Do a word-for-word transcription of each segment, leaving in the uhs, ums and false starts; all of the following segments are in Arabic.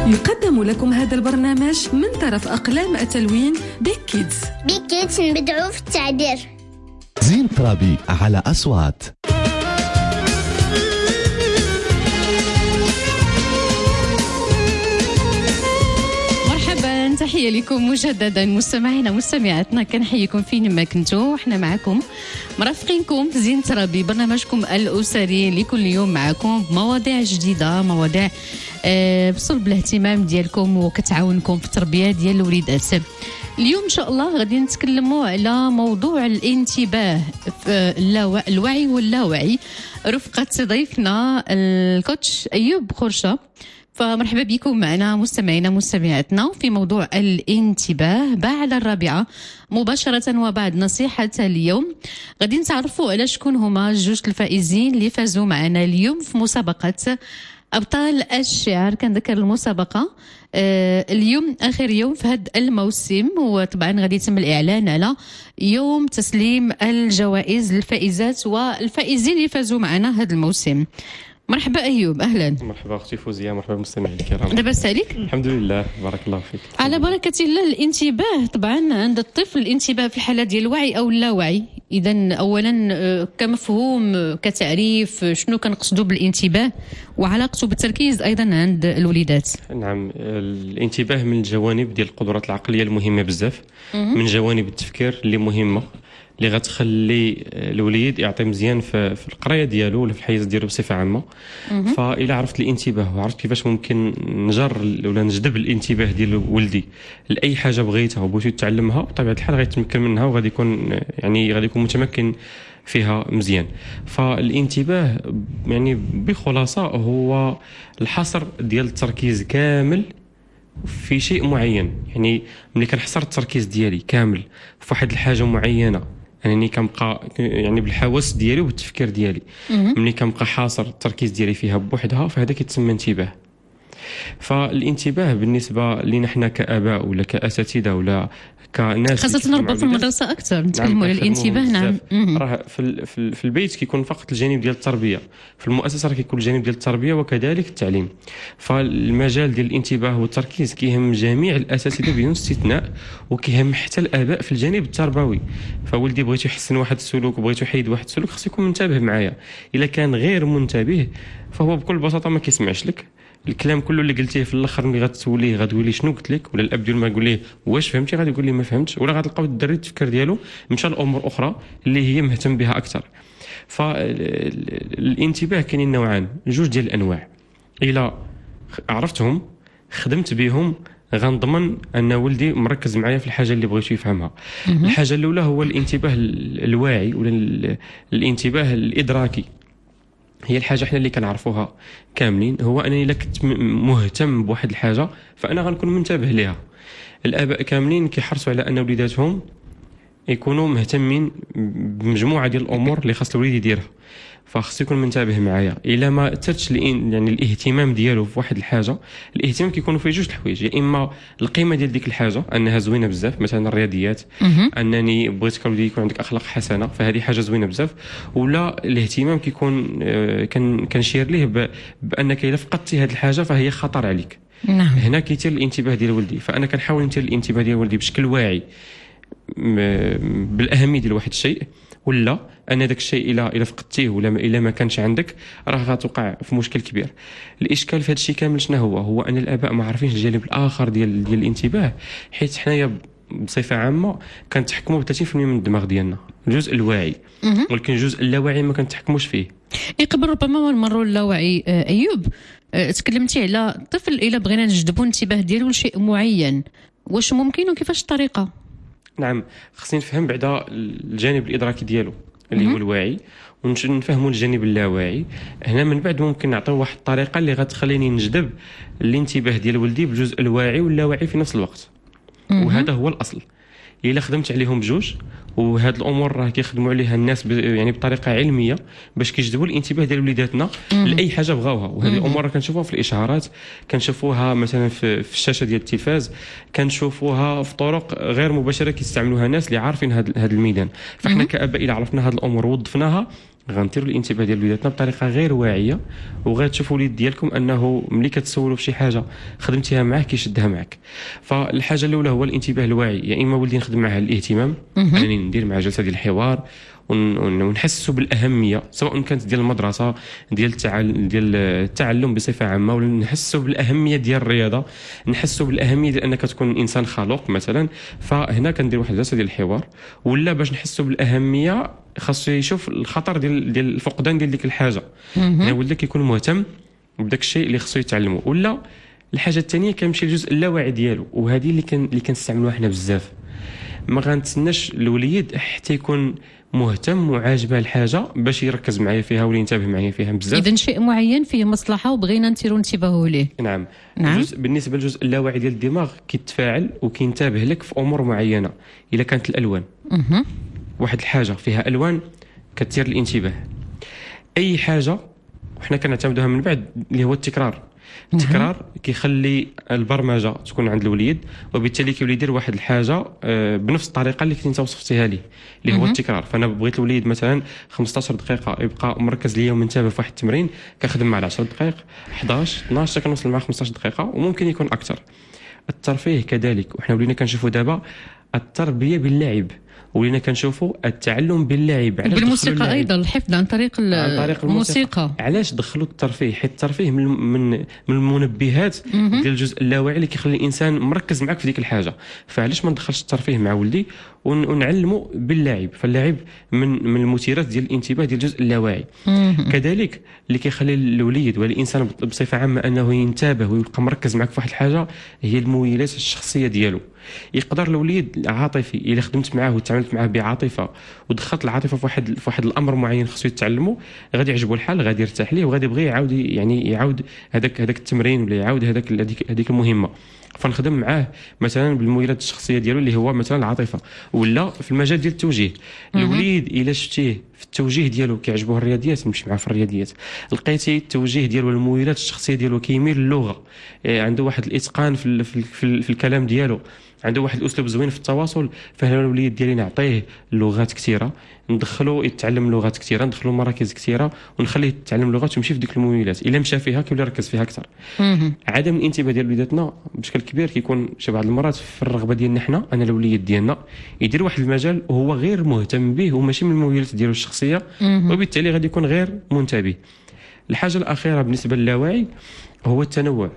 يقدم لكم هذا البرنامج من طرف أقلام التلوين بيك كيدز. بيك كيدز نبدعوا في التعبير. زين ترابي على أصوات. مرحبا، تحية لكم مجددا مستمعينا مستمعاتنا، كنحييكم فين ما كنتوا. احنا معكم مرافقينكم في زين ترابي، برنامجكم الأسري اللي كل يوم معكم بمواضيع جديدة، مواضيع أه بصلب الاهتمام ديالكم وكتعاونكم في التربية ديال الوليدات. اليوم إن شاء الله غادي نتكلموا على موضوع الانتباه في الوعي واللاوعي، رفقة ضيفنا الكوتش أيوب خرشة. فمرحبا بكم معنا مستمعينا مستمعاتنا في موضوع الانتباه بعد الرابعة مباشرة. وبعد نصيحة اليوم غادي نتعرفوا على شكون هما جوج الفائزين اللي فازوا معنا اليوم في مسابقة أبطال الشعر. كنذكر المسابقة آه اليوم آخر يوم في هذا الموسم، وطبعا غادي يتم الإعلان على يوم تسليم الجوائز للفائزات والفائزين اللي فازوا معنا هذا الموسم. مرحبا أيوب، أهلا. مرحبا أختي فوزية، مرحبا بالمستمعين الكرام. لاباس عليك؟ الحمد لله، بارك الله فيك. على بركة الله. الانتباه طبعا عند الطفل، الانتباه في الحالة ديال الوعي أو اللاوعي. إذا أولا كمفهوم كتعريف شنو كنقصدوا بالانتباه وعلاقته بالتركيز أيضا عند الوليدات. نعم، الانتباه من الجوانب ديال القدرات العقلية المهمة بزاف، من جوانب التفكير اللي مهمة، اللي غتخلي الوليد يعطي مزيان في, في القرايه ديالو ولا في الحيز ديالو بصفه عامه. فإلا عرفت الانتباه وعرفت كيفاش ممكن نجر ولا نجذب الانتباه ديال ولدي لاي حاجه بغيتها وبغيتو تعلمها، بطبيعه الحال غيتمكن منها وغادي يكون يعني غادي يكون متمكن فيها مزيان. فالانتباه يعني بخلاصه هو الحصر ديال التركيز كامل في شيء معين. يعني ملي كنحصر التركيز ديالي كامل في واحد الحاجه معينه، يعني كنبقى يعني بالحواس ديالي وبالتفكير ديالي، ملي كنبقى حاصر التركيز ديالي فيها بوحدها، فهذا كيتسمى انتباه. فالانتباه بالنسبه لنا حنا كآباء ولا كأساتذه ولا كناس، خاصة نربط في المدرسة أكثر نتكلموا على الانتباه. نعم، راه في في البيت كيكون فقط الجانب ديال التربية، في المؤسسة راه كيكون الجانب ديال التربية وكذلك التعليم. فالمجال ديال الانتباه والتركيز كيهم جميع الأساتذة بدون استثناء، وكيهم حتى الآباء في الجانب التربوي. فولدي بغيتو يحسن واحد السلوك وبغيتو يحيد واحد السلوك، خصو يكون منتبه معايا. إلا كان غير منتبه فهو بكل بساطة ما كيسمعش لك الكلام كله اللي قلتيه في الاخر. ملي غتسوليه غتقول لي شنو قلت لك، ولا الاب ديال ما يقول ليه واش فهمتي، غادي يقول لي ما فهمتش، ولا غتلقاو الدري التفكير ديالو مشى لامور اخرى اللي هي مهتم بها اكثر. فالانتباه كاينين نوعان، جوج ديال الانواع. الا عرفتهم خدمت بهم غنضمن ان ولدي مركز معايا في الحاجه اللي بغيتو يفهمها. الحاجه الاولى هو الانتباه الواعي ولا الانتباه الادراكي. هي الحاجه احنا اللي كنعرفوها كاملين، هو انني الا كنت مهتم بواحد الحاجه فانا غنكون منتبه ليها. الاباء كاملين كيحرصوا على ان وليداتهم يكونوا مهتمين بمجموعه ديال الامور اللي خاص الوليد يديرها، فخصو يكون منتبه معايا. الا ما ترتش يعني الاهتمام ديالو في واحد الحاجه، الاهتمام كيكونوا فيه جوج الحوايج، يا اما القيمه ديال ديك الحاجه انها زوينه بزاف، مثلا الرياضيات، انني بغيتك ولدي يكون عندك اخلاق حسنه، فهذه حاجه زوينه بزاف. ولا الاهتمام كيكون كان كنشير ليه بانك الا فقدتي هذه الحاجه فهي خطر عليك. نعم. هنا كيتم الانتباه ديال ولدي، فانا كنحاول نثير الانتباه ديال ولدي بشكل واعي بالاهميه ديال واحد الشيء، ولا ان داك الشيء الا الا فقدتيه ولا الا ما كانش عندك راه غتوقع في مشكل كبير. الاشكال في هذا الشيء كامل شنو هو؟ هو ان الاباء ما عارفينش الجانب الاخر ديال ديال الانتباه، حيت حنايا بصفه عامه كنتحكموا ب ثلاثين بالمئة من الدماغ ديالنا، الجزء الواعي، ولكن الجزء اللاواعي ما كنتحكموش فيه. اي قبل ربما نمروا اللاواعي. ايوب، تكلمتي على الطفل الا بغينا نجذبوا الانتباه ديالو لشيء معين، واش ممكن وكيفاش الطريقه؟ نعم، خصني نفهم بعدا الجانب الادراكي ديالو اللي هو الواعي، ونفهموا الجانب اللاواعي. هنا من بعد ممكن نعطيو واحد الطريقه اللي غتخليني نجذب الانتباه ديال ولدي بالجزء الواعي واللاواعي في نفس الوقت. وهذا هو الاصل. الا خدمت عليهم بجوج، وهاد الامور راه كيخدموا عليها الناس يعني بطريقه علميه باش كيجذبوا الانتباه ديال وليداتنا لاي حاجه بغاوها. وهذه الامور راه كنشوفوها في الاشعارات، كنشوفوها مثلا في, في الشاشه ديال التلفاز، كنشوفوها في طرق غير مباشره كيستعملوها ناس اللي عارفين هذا الميدان. فاحنا كاباء الا عرفنا هاد الامور ووظفناها غنديروا الانتباه ديال وليداتنا بطريقه غير واعيه، وغتشوفوا الوليد ديالكم انه ملي كتسولوا في شي حاجه خدمتيها معاه كيشدها معك. فالحاجه الاولى هو الانتباه الواعي، يا اما ولدي نخدم معاه الاهتمام، انني ندير معاه جلسه ديال الحوار ونحسوا بالاهميه، سواء كانت ديال المدرسه ديال التعلم ديال التعلم بصفه عامه، ولا نحسوا بالاهميه ديال الرياضه، نحسوا بالاهميه ديال انك تكون انسان خلوق مثلا. فهنا كندير واحد الجلسه ديال الحوار. ولا باش نحسوا بالاهميه خاصو يشوف الخطر ديال ديال الفقدان ديال ديك الحاجه، يعني ولدك يكون مهتم بداك الشيء اللي خصو يتعلمه. ولا الحاجه الثانيه كنمشي للجزء اللاواعي ديالو، وهذه اللي كان اللي كنستعملوها حنا بزاف. ما غنتسناش الوليد حتى يكون مهتم وعاجبه الحاجه باش يركز معايا فيها ولا ينتبه معايا فيها بزاف. اذا شيء معين فيه مصلحه وبغينا نثيروا انتباهه ليه. نعم, نعم. جزء بالنسبه للجزء اللاواعي ديال الدماغ كيتفاعل وكينتبه لك في امور معينه. الا كانت الالوان اها واحد الحاجه فيها الوان كتثير الانتباه. اي حاجه وحنا كنعتمدوها من بعد اللي هو التكرار. التكرار كيخلي البرمجه تكون عند الوليد، وبالتالي كيولي يدير واحد الحاجه بنفس الطريقه اللي كنتي انت وصفتيها ليه اللي هو التكرار. فانا بغيت الوليد مثلا خمسطاش دقيقه يبقى مركز ليا ومنتبه في واحد التمرين، كنخدم معاه عشر دقائق حداش اثناش حتى كنوصل معاه خمسطاش دقيقه، وممكن يكون اكثر. الترفيه كذلك، وحنا ولينا كنشوفوا دابا التربيه باللعب، ولينا كنشوفوا التعلم باللعب. بالموسيقى ايضا، الحفظ عن طريق, عن طريق الموسيقى. علاش دخلوا الترفيه؟ حيت الترفيه من من من المنبهات ديال الجزء اللاواعي اللي كيخلي الانسان مركز معك في ديك الحاجه. فعلاش ما ندخلش الترفيه مع ولدي ونعلمه باللعب؟ فاللعب من من المثيرات ديال الانتباه ديال الجزء اللاواعي. كذلك اللي كيخلي الوليد والانسان بصفه عامه انه ينتبه ويبقى مركز معك في واحد الحاجه هي المميزات الشخصيه ديالو. يقدر الوليد عاطفي، الا خدمت معاه وتعاملت معاه بعاطفه ودخلت العاطفه في واحد في واحد الامر معين خصو يتعلمه، غادي يعجبو الحال، غادي يرتاح ليه، وغادي يبغي يعاود يعني يعاود هذاك هذاك التمرين ولا يعاود هذاك هذيك هذيك المهمه. فنخدم معاه مثلا بالمميزات الشخصيه ديالو اللي هو مثلا العاطفه. ولا في المجال ديال التوجيه، الوليد الا شفتيه في التوجيه ديالو كيعجبوه الرياضيات نمشي معاه في الرياضيات. لقيتي التوجيه ديالو والمميزات الشخصيه ديالو كيميل للغه، عنده واحد الاتقان في في, في, في الكلام ديالو، عنده واحد الاسلوب زوين في التواصل. فهنا الوليد ديالي نعطيه لغات كثيره، ندخلو يتعلم لغات كثيره، ندخلو مراكز كثيره ونخليه يتعلم لغات ويمشي في ديك المميزات. الا مشى فيها كيولي يركز فيها اكثر. عدم الانتباه ديال وليداتنا بشكل كبير كيكون شي بعض المرات في الرغبه ديالنا حنا، انا الوليد ديالنا يدير واحد المجال وهو غير مهتم به وماشي من المميزات ديالو الشخصيه، وبالتالي غادي يكون غير منتبه. الحاجه الاخيره بالنسبه للاواعي هو التنوع،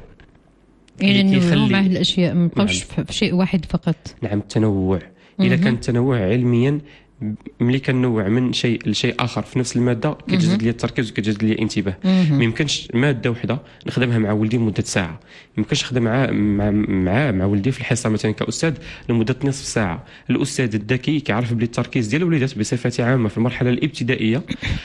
يعني ننوعوا مع الاشياء، ما نبقاوش في شيء واحد فقط. نعم التنوع. اذا كان التنوع علميا ملي كنوع من شيء لشيء اخر في نفس الماده كتجدد لي التركيز وكتجدد لي الانتباه. ما يمكنش ماده وحده نخدمها مع ولدي لمده ساعه، ما يمكنش نخدم مع مع مع, مع ولدي في الحصه مثلا كاستاذ لمده نصف ساعه. الاستاذ الذكي كيعرف بلي التركيز ديال الوليدات بصفه عامه في المرحله الابتدائيه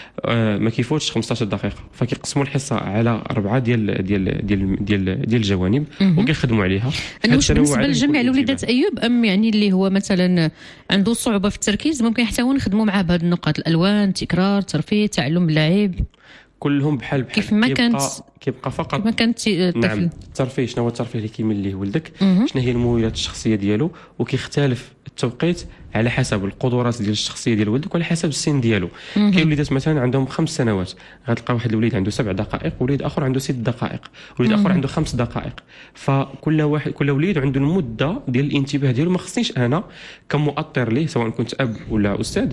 آه ما كيفوتش خمسطاش دقيقه، فكيقسموا الحصه على اربعه ديال ديال ديال ديال, ديال الجوانب وكيخدموا عليها. واش بالنسبه لجميع الوليدات ايوب، ام يعني اللي هو مثلا عنده صعوبه في التركيز ممكن حتى هو نخدموا معاه بهذه النقاط، الالوان، تكرار، ترفيه، تعلم اللعب، كلهم بحال بحال كيف ما كانت كيبقى فقط كيف ما كانت الطفل. نعم الترفيه. شنو هو الترفيه اللي كيميل ليه ولدك؟ شنو هي المميزات الشخصيه ديالو؟ وكيختلف التوقيت على حسب القدرات ديال الشخصيه ديال ولدك وعلى حسب السن ديالو. كاين وليدات مثلا عندهم خمس سنوات غتلقى واحد الوليد عنده سبع دقائق، وليد اخر عنده ست دقائق، وليد اخر عنده خمس دقائق. فكل واحد كل وليد عنده المده ديال الانتباه ديالو. ما خصنيش انا كمؤطر ليه سواء كنت اب ولا استاذ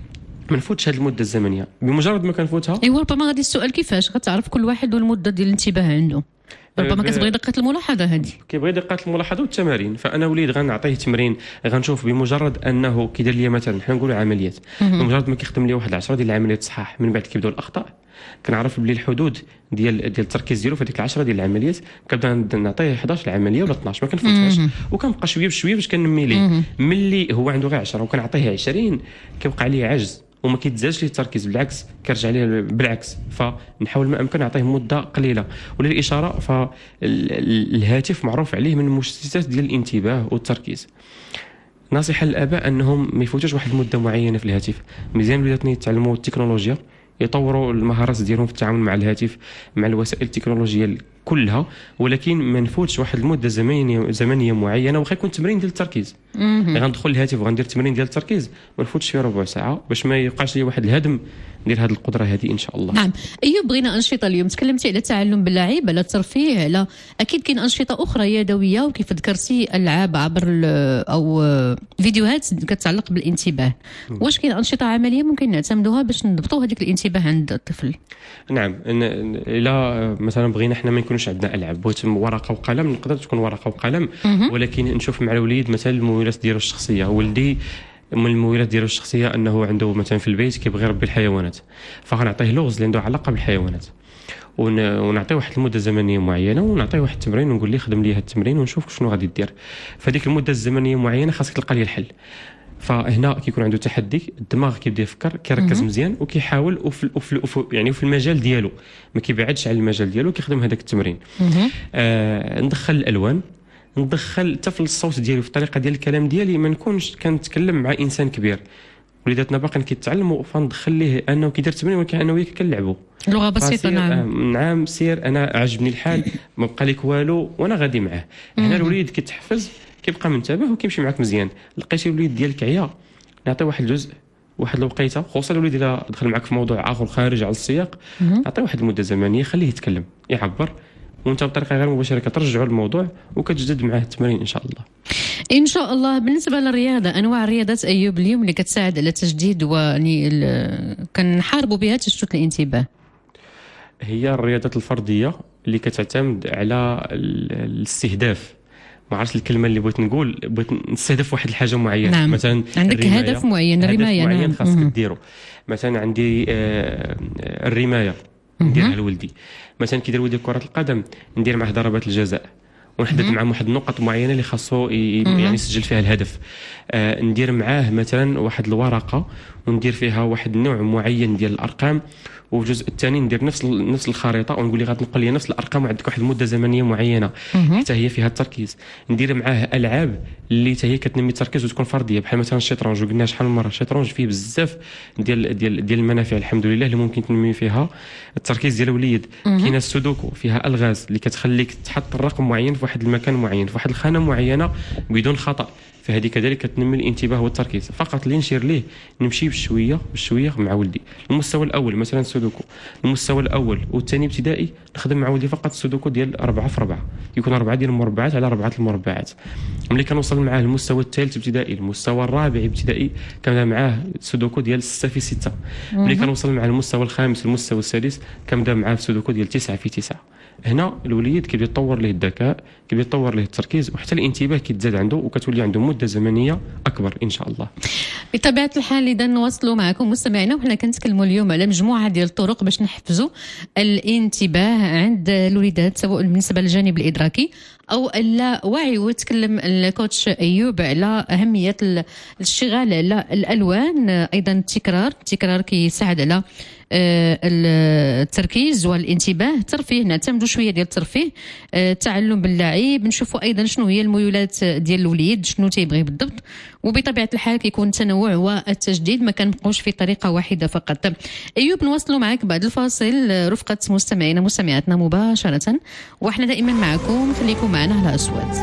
ما نفوتش هذه المده الزمنيه. بمجرد ما كنفوتها ايوا ربما غادي السؤال كيفاش غتعرف كل واحد والمده ديال الانتباه عنده. ربما كتبغي دقه الملاحظه هذه، كيبغي دقه الملاحظه والتمارين. فانا وليد غنعطيه تمرين، غنشوف بمجرد انه كيدير لي مثلا حنا نقولوا عمليات، بمجرد ما كيخدم لي واحد عشرة ديال العمليات صحاح من بعد كيبداو الاخطاء، كنعرف بلي الحدود ديال ديال التركيز ديالو في هذيك العشرة ديال العمليات كنبدا نعطيه حداش العمليه ولا اثناش ما كنفوتهاش، وكنبقى شويه بشويه باش كنمي ليه. ملي هو عنده غير عشرة وكنعطيه عشرين كيوقع عليه عجز وما كيتزادش ليه التركيز، بالعكس كيرجع ليه بالعكس. فنحاول ما امكن نعطيه مده قليله. وللاشاره فالهاتف معروف عليه من المشتتات ديال الانتباه والتركيز. نصيحه للاباء انهم ما يفوتوش واحد المده معينه في الهاتف. مزيان ولادنا يتعلموا التكنولوجيا، يطوروا المهارات ديالهم في التعامل مع الهاتف، مع الوسائل التكنولوجيه كلها، ولكن ما نفوتش واحد المده زمنيه زمنيه معينه، واخا يكون تمرين ديال التركيز. يعني غندخل الهاتف وغندير تمرين ديال التركيز ما نفوتش فيه ربع ساعه باش ما يوقعش لي واحد الهدم ديال هذه القدره هذه ان شاء الله. نعم. ايوب، بغينا انشطه اليوم. تكلمتي على التعلم باللعب، على الترفيه، على اكيد كاين انشطه اخرى يدويه، وكيف ذكرتي العاب عبر او فيديوهات كتتعلق بالانتباه. واش كاين انشطه عمليه ممكن نعتمدوها باش نضبطوا هذيك الانتباه عند الطفل؟ نعم. الا مثلا بغينا احنا ما يكونش عندنا العاب، بغيت ورقه وقلم، نقدر تكون ورقه وقلم، ولكن نشوف مع الوليد مثلا المميزات ديالو الشخصيه. ولدي من المميزات ديالو الشخصيه انه عنده مثلا في البيت كيبغي يربي الحيوانات، فغنعطيه لغز اللي عنده علاقه بالحيوانات، ونعطيه واحد المده زمنيه معينه، ونعطيه واحد التمرين ونقول ليه خدم لي هذا التمرين ونشوف شنو غادي دير. فديك المده الزمنيه معينه خاصك تلقى ليه الحل. فهنا كيكون عنده تحدي، الدماغ كيبدا يفكر، كيركز مزيان وكيحاول وفي, وفي, وفي يعني في المجال ديالو ما كيبعدش على المجال ديالو، كيخدم هذاك التمرين. آه ندخل الالوان، ندخل حتى في الصوت ديالي، في الطريقه ديال الكلام ديالي، ما نكونش كنتكلم مع انسان كبير. وليداتنا باقيين كيتعلموا، فندخل ليه انه كيدير التمرين ولكن انا وياك كنلعبوا لغه بسيطه. نعم نعم سير انا عجبني الحال، ما بقى لك والو وانا غادي معاه. هنا الوليد كيتحفز، كيبقى منتبه وكيمشي معك مزيان. لقيتي الوليد ديالك عيا، نعطي واحد الجزء، واحد الوقيته، خصوصا الوليد الا دخل معك في موضوع اخر خارج على السياق، نعطي واحد المده زمنيه، خليه يتكلم يعبر، وانت بطريقه غير مباشره كترجعوا الموضوع وكتجدد معاه التمرين ان شاء الله. ان شاء الله. بالنسبه للرياضه، انواع الرياضات ايوب اليوم اللي كتساعد على تجديد ويعني كنحاربوا بها تشتت الانتباه؟ هي الرياضات الفرديه اللي كتعتمد على الاستهداف. ما عرفتش الكلمه اللي بغيت نقول، بغيت نستهدف واحد الحاجه معينه. نعم. مثلا عندك هدف معين، الرمايه. نعم نعم خاصك ديرو. مثلا عندي آه الرمايه نديرها لولدي. مثلا كيدير ولدي كره القدم، ندير معه ضربات الجزاء ونحدد معاه واحد النقط معينه اللي خاصو يعني يسجل فيها الهدف. آه ندير معاه مثلا واحد الورقه وندير فيها واحد النوع معين ديال الارقام، والجزء الثاني ندير نفس نفس الخريطه ونقول لي غتنقل لي نفس الارقام وعندك واحد المده زمنيه معينه حتى هي فيها التركيز. ندير معاه العاب اللي حتى هي كتنمي التركيز وتكون فرديه، بحال مثلا الشطرنج، وقلنا شحال من مره الشطرنج فيه بزاف ديال ديال ديال المنافع الحمد لله اللي ممكن تنمي فيها التركيز ديال الوليد. كاينه السودوكو فيها الغاز اللي كتخليك تحط الرقم معين في واحد المكان معين في واحد الخانه معينه بدون خطا، فهذه كذلك كتنمي الانتباه والتركيز. فقط اللي نشير ليه نمشي بشويه بشويه مع ولدي. المستوى الاول مثلا السودوكو، المستوى الاول والثاني ابتدائي نخدم مع ولدي فقط السودوكو ديال أربعة في أربعة، يكون أربعة ديال المربعات على أربعة المربعات. ملي كنوصل معاه المستوى الثالث ابتدائي، المستوى الرابع ابتدائي كنبدا معاه السودوكو ديال ستة في ستة. ملي كنوصل مع المستوى الخامس المستوى السادس كنبدا معاه السودوكو ديال تسعة في تسعة. هنا الوليد كيبدا يتطور ليه الذكاء، كيبدا يتطور ليه التركيز، وحتى الانتباه كيتزاد عنده وكتولي عنده مده زمنيه اكبر ان شاء الله. بطبيعه الحال اذا نواصلوا معكم مستمعينا، وحنا كنتكلموا اليوم على مجموعه ديال الطرق باش نحفزوا الانتباه عند الوليدات، سواء بالنسبه للجانب الادراكي او اللاوعي. وتكلم الكوتش ايوب على اهميه الاشتغال على الالوان، ايضا التكرار التكرار كيساعد على التركيز والانتباه. الترفيه نعتمدوا شويه ديال الترفيه، التعلم باللعب، نشوفوا ايضا شنو هي الميولات ديال الوليد، شنو تيبغي بالضبط، وبطبيعه الحال كيكون التنوع والتجديد، ما كنبقوش في طريقه واحده فقط. ايوب نواصلوا معك بعد الفاصل رفقه مستمعينا مستمعاتنا مباشره، واحنا دائما معكم، خليكم معنا على اصوات.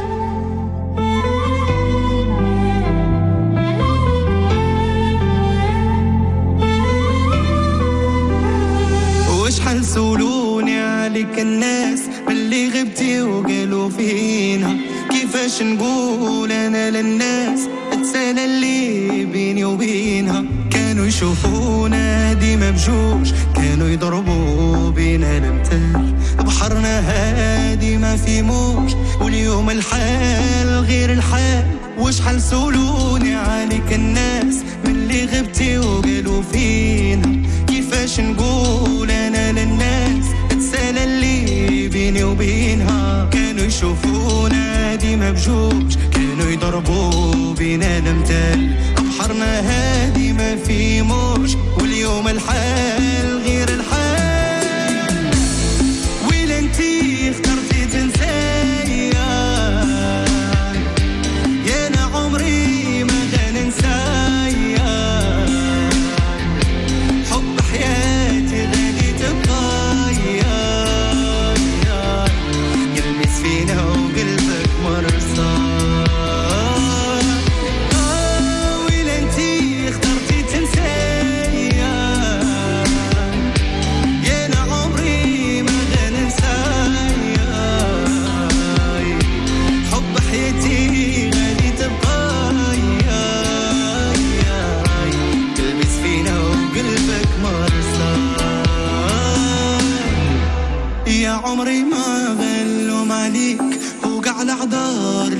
وشحال سولوني عليك الناس باللي غبتي وقالوا فينا، كيفاش نقول انا للناس السنة اللي بيني وبينها. كانوا يشوفونا ديما بجوج، كانوا يضربوا بينا الامثال، بحرنا هادي ما في موج، واليوم الحال غير الحال. وشحال سولوني عليك الناس باللي غبتي وقالوا فينا، كيفاش نقول انا للناس السنة اللي بيني وبينها. كانوا يشوفونا ديما بجوج، كانوا يضربوا بينا الامثال، بحرنا هادي ما في موج، واليوم الحال غير الحال. ويلا انتي اخترتي تنسايا، يا انا عمري ما غننسايا، حب حياتي غادي تبقايا.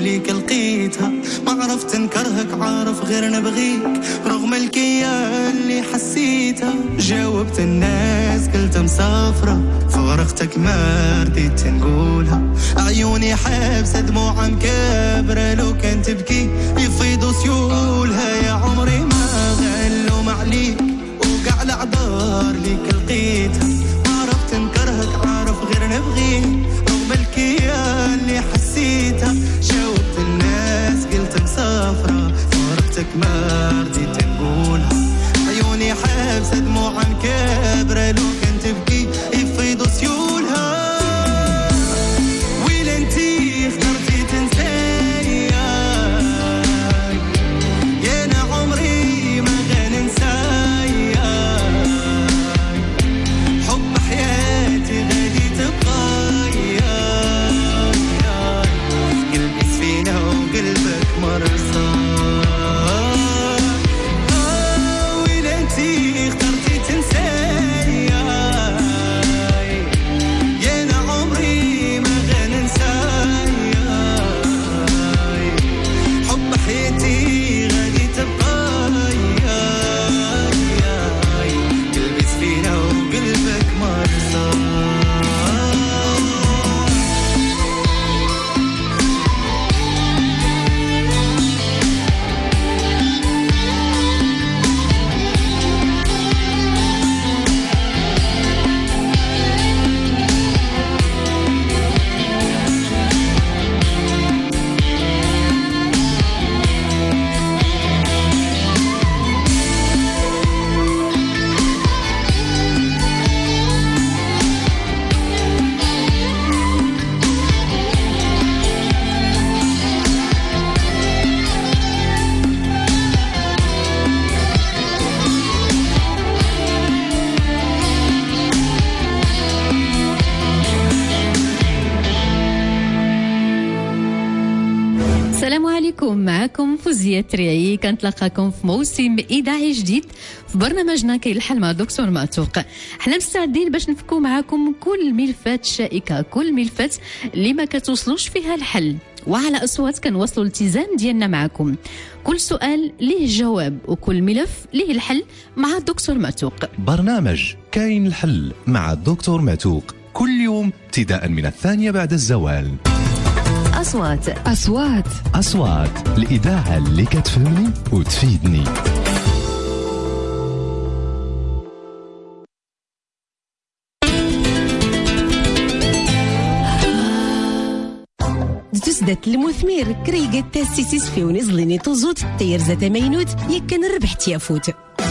ليك لقيتها ما عرفت نكرهك عارف غير نبغيك رغم الكيان اللي حسيتها جاوبت الناس قلت مسافرة فارقتك ما رديت نقولها عيوني حابسة دموع مكابرة لو كان تبكي يفيضوا سيولها يا عمري ما غلوا معليك وقع العذار ليك لقيتها ما عرفت نكرهك عارف غير نبغيك رغم الكيان اللي حسيتها جاوبت الناس قلت مسافرة فارقتك ما رديت نقولها عيوني حابسة دموع مكابرة لو كان تبكي يفيضوا سيولها ويل انتي اخترتي تنساني يا انا عمري ما غننساي حب حياتي غادي تبقى قلبي سفينة وقلبك مرسى ويل انتي اخترتي تنساني يا انا عمري ما غننساي حب حياتي غادي تبقى قلبي سفينة وقلبك مرسى السلام عليكم، معكم فوزية تريعي كنتلاقاكم في موسم إذاعي جديد في برنامجنا كي الحل مع دكتور معتوق. حنا مستعدين باش نفكوا معكم كل ملفات شائكة، كل ملفات اللي ما كتوصلوش فيها الحل، وعلى أصوات كنوصلوا الالتزام ديالنا معكم. كل سؤال ليه جواب وكل ملف ليه الحل مع الدكتور معتوق. برنامج كاين الحل مع الدكتور معتوق كل يوم ابتداء من الثانية بعد الزوال. أصوات أصوات أصوات الإذاعة اللي كتفهمني وتفيدني. تسدت المثمر كريقة تاسيسيس في ونزليني توزوت طير زات مينوت يكن ربحت يافوت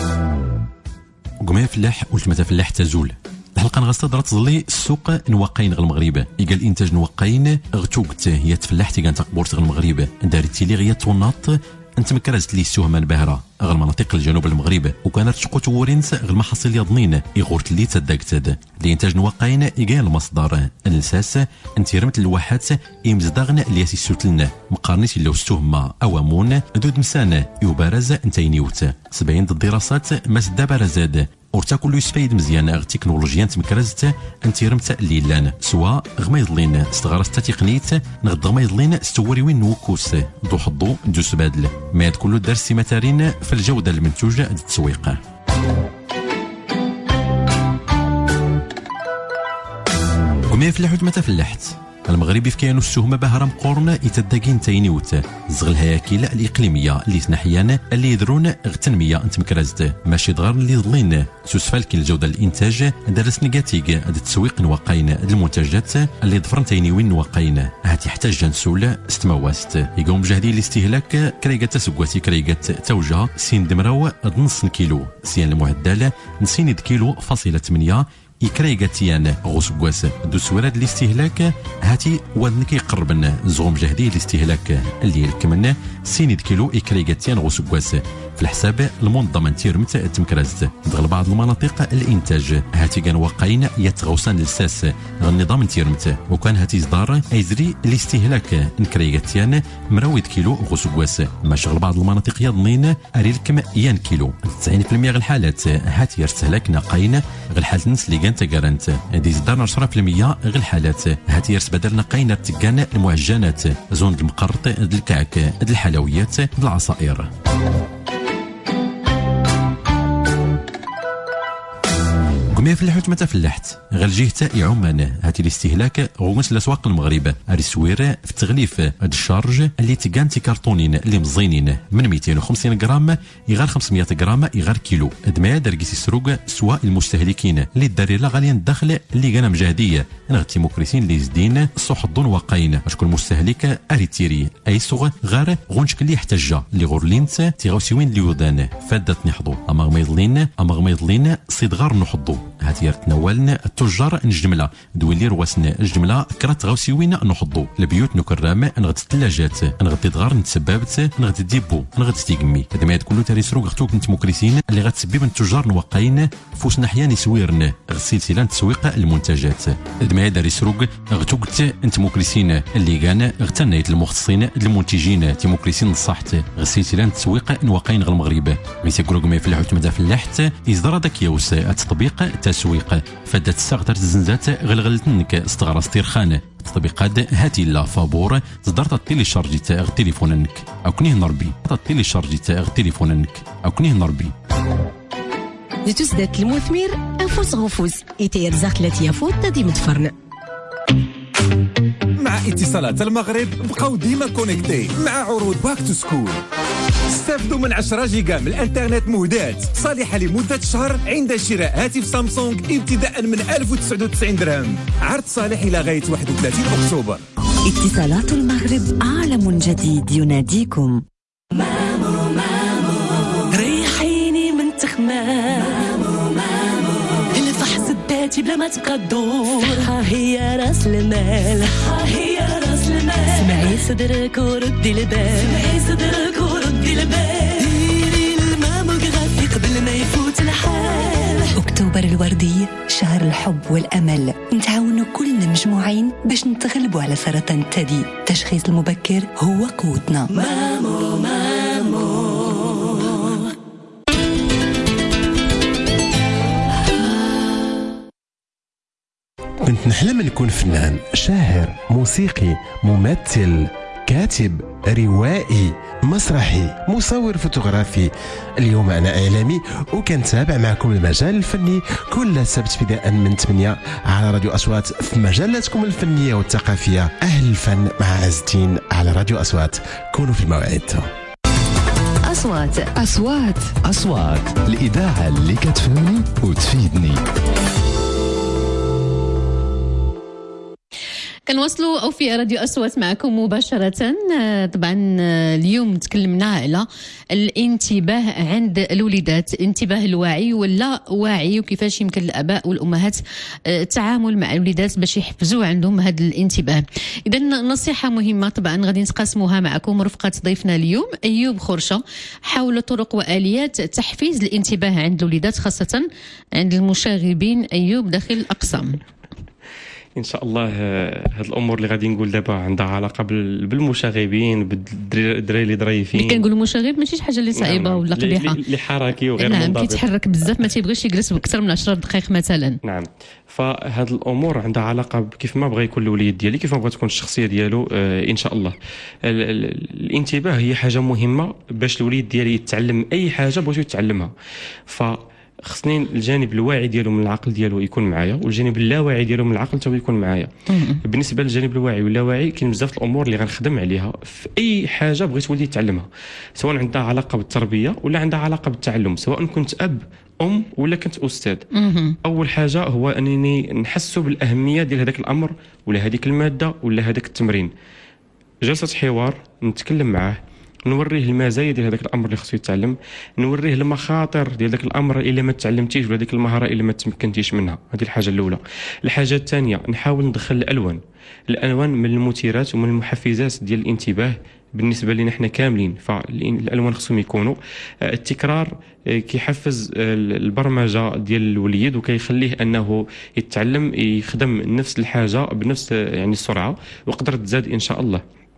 قمي فلاح قلت متى فلاح تزول الحلقه نغستدر تظلي السوق نواقين غ المغرب يقال انتاج نواقين غتوقت هي تفلاحتي كانت تقبورت غ المغرب دارتي لي غيا توناط انت مكرزت لي السهمه الباهره غ المناطق الجنوب المغرب وكانت تشقوت ورينس غ المحاصيل يضنين يغورت لي تداكتد لانتاج نواقين يقال المصدر النساس انت رمت الواحات يمزدغن اللي سوتلنا مقارنيت لو السهمه اوامون دود مسانه يبارز انتينيوت سبعين الدراسات ما سدا بارزاد ورتا كل يسفايد مزيان غ تكنولوجيا تمكرزت انت رمت ليلان سواء غميضلين استغرست تقنيت نغد غميضلين استوري وين نوكوس دو حضو دو سبادل ما كل درس متارين في الجوده المنتوجه التسويق. قمي فلاحوت متى فلاحت المغربي في كيانو السهمه باهرة مقورن يتداكين تاينيوت زغ الهياكل الاقليميه اللي تنحيان اللي يدرون غ التنميه انت مكرزت ماشي دغار اللي ظلين سوسفالك الجوده الانتاج درس نيجاتيك هاد التسويق نواقين المنتجات اللي ضفرن تاينيوين نواقين هات يحتاج نسول استمواست يقوم بجهدي الاستهلاك كريقه تسقواتي كريقه توجه سين دمراو نص كيلو سين المعدل نسين كيلو فاصله ثمانية إكريغاتيان غوسكواس دو سوارد الاستهلاك هاتي وزنك يقربن زغم جهدي الاستهلاك اللي يلكمن سينيد كيلو إكريغاتيان غوسكواس في الحساب المنظمة تيرمت تمكرزت دغل بعض المناطق الانتاج هاتي كان واقعين يتغوصان للساس النظام تيرمت وكان هاتي صدار ايزري الاستهلاك انكريغاتيان مراويد كيلو غوسكواس ما شغل بعض المناطق يضنين اريلكم يان كيلو تسعين بالمئة غ الحالات هاتي يرتهلك ناقين غ الحالة نس اللي كان تقارنت هذه زدان عشرة بالمية غير الحالات هاتي يرس بدل نقينا تقان المعجنات زون المقرط الكعك الحلويات العصائر. قمي فلحت متى فلحت غير جهة يعمان هاتي الاستهلاك غومس الاسواق المغرب السوير في التغليف هاد الشارج اللي تيكان تي كارطونين اللي مزينين من مئتين وخمسين غرام يغار خمسمية غرام يغار كيلو ادما دركيس السروق سواء المستهلكين اللي الداري لا غاليا الدخل اللي كان مجهديه نغتي مكرسين اللي زدين صحضون واقعين اشكون مستهلك اريتيري اي صغ غار غونشك اللي يحتاج اللي غورلينت تيغوسيوين اللي ودان فادت نحضو اما غميضلين اما غميضلين صيدغار نحضو هاتي تناولن التجار نجمله دويلي رواسن الجمله كرات غوسيوين نحضو البيوت نكرام نغد الثلاجات نغد دغار نتسبابت نغد ديبو نغد تيقمي هذا ما كله تاريس روغ غتوك نت مكرسين اللي غتسبب التجار نوقعين فوس نحيان يسويرن غسلسله تسويق المنتجات هذا ما داريس روغ غتوك انت مكرسين اللي كان غتنايت المختصين المنتجين تي مكرسين الصحت غسلسله تسويق نوقعين غير المغرب ميسي كروغ ما فلاحت مدا فلاحت يصدر داك يوس التطبيق تسويق فدات الساغتر تزنزات غلغلتنك استغرا استرخان التطبيقات هاتي لا فابور صدرت التيلي شارجي تاع تليفونك او كنيه نربي التيلي شارجي تاع تليفونك او كنيه نربي لتزداد المثمر انفوس غفوز يتير زاخلات يافوت تدي متفرن. مع اتصالات المغرب بقاو ديما كونيكتي مع عروض باك تو سكول. استافدوا من عشرة جيجا من الانترنت مهدات صالحة لمدة شهر عند شراء هاتف سامسونج ابتداء من ألف وتسعة وتسعين درهم. عرض صالح إلى غاية واحد وثلاثين أكتوبر. اتصالات المغرب عالم جديد يناديكم. مامو مامو ريحيني من تخمام مامو مامو الفحص الذاتي بلا ما تبقى تدور ها هي راس المال ها هي راس المال سمعي صدرك وردي البال سمعي صدرك وردي البال ديري الماموغرافي قبل ما يفوت الحال. أكتوبر الوردي شهر الحب والأمل نتعاونوا كلنا مجموعين باش نتغلبوا على سرطان الثدي. التشخيص المبكر هو قوتنا. مامو مامو كنت نحلم نكون فنان شاعر موسيقي ممثل كاتب روائي مسرحي مصور فوتوغرافي. اليوم أنا إعلامي وكنتابع معكم المجال الفني كل سبت بداء من ثمانية على راديو أصوات في مجالاتكم الفنية والثقافية. أهل الفن مع عز الدين على راديو أصوات. كونوا في الموعد. أصوات أصوات أصوات الإذاعة اللي كتفهمني وتفيدني. كنواصلوا او في راديو اصوات معكم مباشره. طبعا اليوم تكلمنا على الانتباه عند الوليدات، انتباه الواعي ولا واعي، وكيفاش يمكن الاباء والامهات التعامل مع الوليدات باش يحفزوا عندهم هذا الانتباه. اذا نصيحه مهمه طبعا غادي نتقاسموها معكم رفقه ضيفنا اليوم ايوب خرشه حول طرق واليات تحفيز الانتباه عند الوليدات خاصه عند المشاغبين. ايوب داخل الاقسام. ان شاء الله هاد الامور اللي غادي نقول دابا عندها علاقه بالمشاغبين بالدراري اللي ظريفين. اللي كنقولوا مشاغب ماشي شي حاجه اللي صعيبه نعم. ولا قبيحه، اللي حركي وغير نعم منضبط، كيتحرك بزاف ما تيبغيش يجلس باكثر من عشرة دقائق مثلا. نعم. فهاد الامور عندها علاقه بكيف ما بغى يكون الوليد ديالي، كيف ما بغات تكون الشخصيه ديالو. آه ان شاء الله ال ال الانتباه هي حاجه مهمه باش الوليد ديالي يتعلم اي حاجه بغيتو يتعلمها. ف خصني الجانب الواعي ديالو من العقل ديالو يكون معايا، والجانب اللاواعي ديالو من العقل حتى يكون معايا. بالنسبه للجانب الواعي واللاواعي كاين بزاف الامور اللي غنخدم عليها في اي حاجه بغيت ولدي يتعلمها، سواء عندها علاقه بالتربيه ولا عندها علاقه بالتعلم، سواء كنت اب ام ولا كنت استاذ. اول حاجه هو انني نحسوا بالاهميه ديال هذاك الامر ولا هذيك الماده ولا هذاك التمرين. جلسه حوار نتكلم معاه، نوريه المزايا ديال هذاك الامر اللي خصو يتعلم، نوريه المخاطر ديال ذاك الامر الا ما تعلمتيش ولا ديك المهاره الا ما تمكنتيش منها. هذه الحاجه الاولى. الحاجه الثانيه نحاول ندخل الالوان. الالوان من المثيرات ومن المحفزات ديال الانتباه بالنسبه لنا حنا كاملين. فالالوان خصهم يكونوا التكرار كيحفز البرمجه ديال الوليد وكيخليه انه يتعلم يخدم نفس الحاجه بنفس يعني السرعه وقدر تزاد ان شاء الله.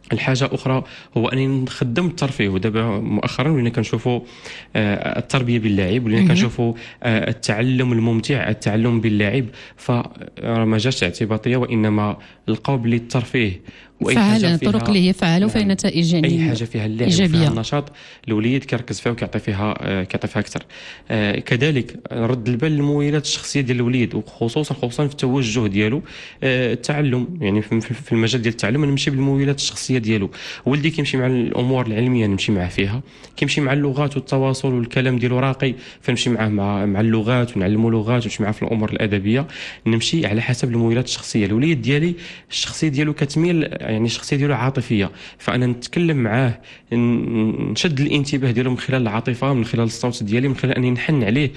الحاجه اخرى هو انني نخدم الترفيه، ودابا مؤخرا ولينا كنشوفوا التربيه باللاعب، ولينا كنشوفوا التعلم الممتع، التعلم باللاعب، فما جاش اعتباطيه وانما القول للترفيه فعلا الطرق اللي هي فعاله وفيها نتائج يعني اي حاجه فيها اللعب فيها النشاط الوليد كيركز فيها وكيعطي فيها كيعطي فيها اكثر. آه كذلك رد البال للمؤهلات الشخصيه ديال الوليد، وخصوصا خصوصا في التوجه ديالو آه التعلم، يعني في المجال ديال التعلم نمشي بالمؤهلات الشخصيه ديالو. ولدي كيمشي مع الامور العلميه نمشي معاه فيها، كيمشي مع اللغات والتواصل والكلام ديالو راقي فنمشي معاه مع مع اللغات ونعلمو لغات ونمشي معاه في الامور الادبيه، نمشي على حسب المؤهلات الشخصيه. الوليد ديالي الشخصيه ديالو كتميل يعني الشخصيه ديالو عاطفيه، فانا نتكلم معاه نشد الانتباه ديالو من خلال العاطفه، من خلال الصوت ديالي، من خلال اني نحن عليه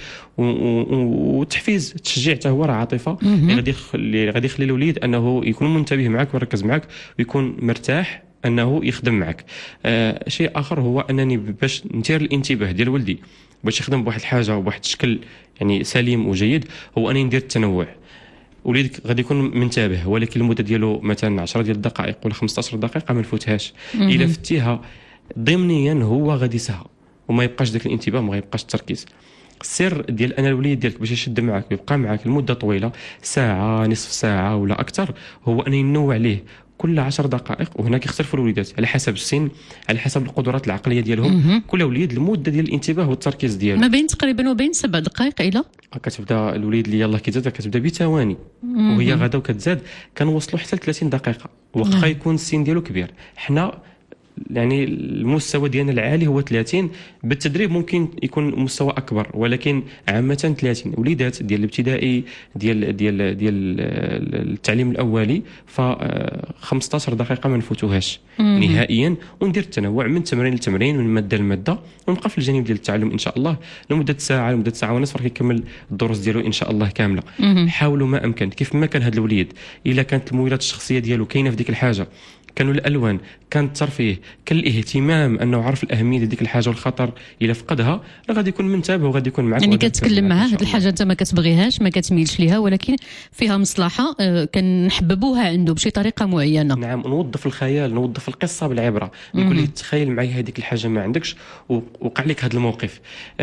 وتحفيز التشجيع حتى هو راه عاطفه اللي غادي اللي غادي يخلي الوليد انه يكون منتبه معك ويركز معك ويكون مرتاح انه يخدم معك. آه شيء اخر هو انني باش ندير الانتباه ديال ولدي باش يخدم بواحد الحاجه وبواحد الشكل يعني سليم وجيد، هو انني ندير التنوع. وليدك غادي يكون منتبه ولكن المده ديالو مثلا عشرة ديال الدقائق ولا خمسطاش دقيقه ما نفوتهاش، الا فتيها ضمنيا هو غادي يسهى وما يبقاش داك الانتباه، ما يبقاش التركيز. السر ديال انا الوليد ديالك باش يشد معك ويبقى معك لمده طويله ساعه نصف ساعه ولا اكثر، هو ان ينوع عليه كل عشر دقائق. وهنا كيختلفوا الوليدات على حسب السن، على حسب القدرات العقليه ديالهم. كل وليد المده ديال الانتباه والتركيز ديالو ما بين تقريبا وبين سبع دقائق الى كتبدا الوليد اللي يلاه كيزاد كتبدا بثواني وهي غادا وكتزاد كنوصلوا حتى ل ثلاثين دقيقه واخا يكون السن ديالو كبير. حنا يعني المستوى ديالنا العالي هو ثلاثين، بالتدريب ممكن يكون مستوى اكبر ولكن عامه ثلاثين. وليدات ديال الابتدائي ديال ديال ديال التعليم الاولي ف خمسطاش دقيقه ما نفوتوهاش نهائيا، وندير التنوع من تمرين لتمرين من ماده لماده، ونبقى في الجانب ديال التعلم ان شاء الله لمده ساعه لمده ساعه ونصف راه كيكمل الدروس ديالو ان شاء الله كامله. حاولوا ما امكن كيف ما كان هذا الوليد الا كانت المؤهلات الشخصيه ديالو كاينه في ديك الحاجه، كانوا الالوان، كان الترفيه، كان الاهتمام انه عرف الاهميه ديال ديك الحاجه والخطر الا فقدها راه غادي يكون منتبه وغادي يكون معك. يعني كتكلم معاه هذه الحاجه انت ما كتبغيهاش ما كتميلش ليها ولكن فيها مصلحه، كنحببوها عنده بشي طريقه معينه. نعم، نوظف الخيال، نوظف القصه بالعبره، نقول ليه تخيل معايا هذيك الحاجه ما عندكش ووقع لك هذا الموقف،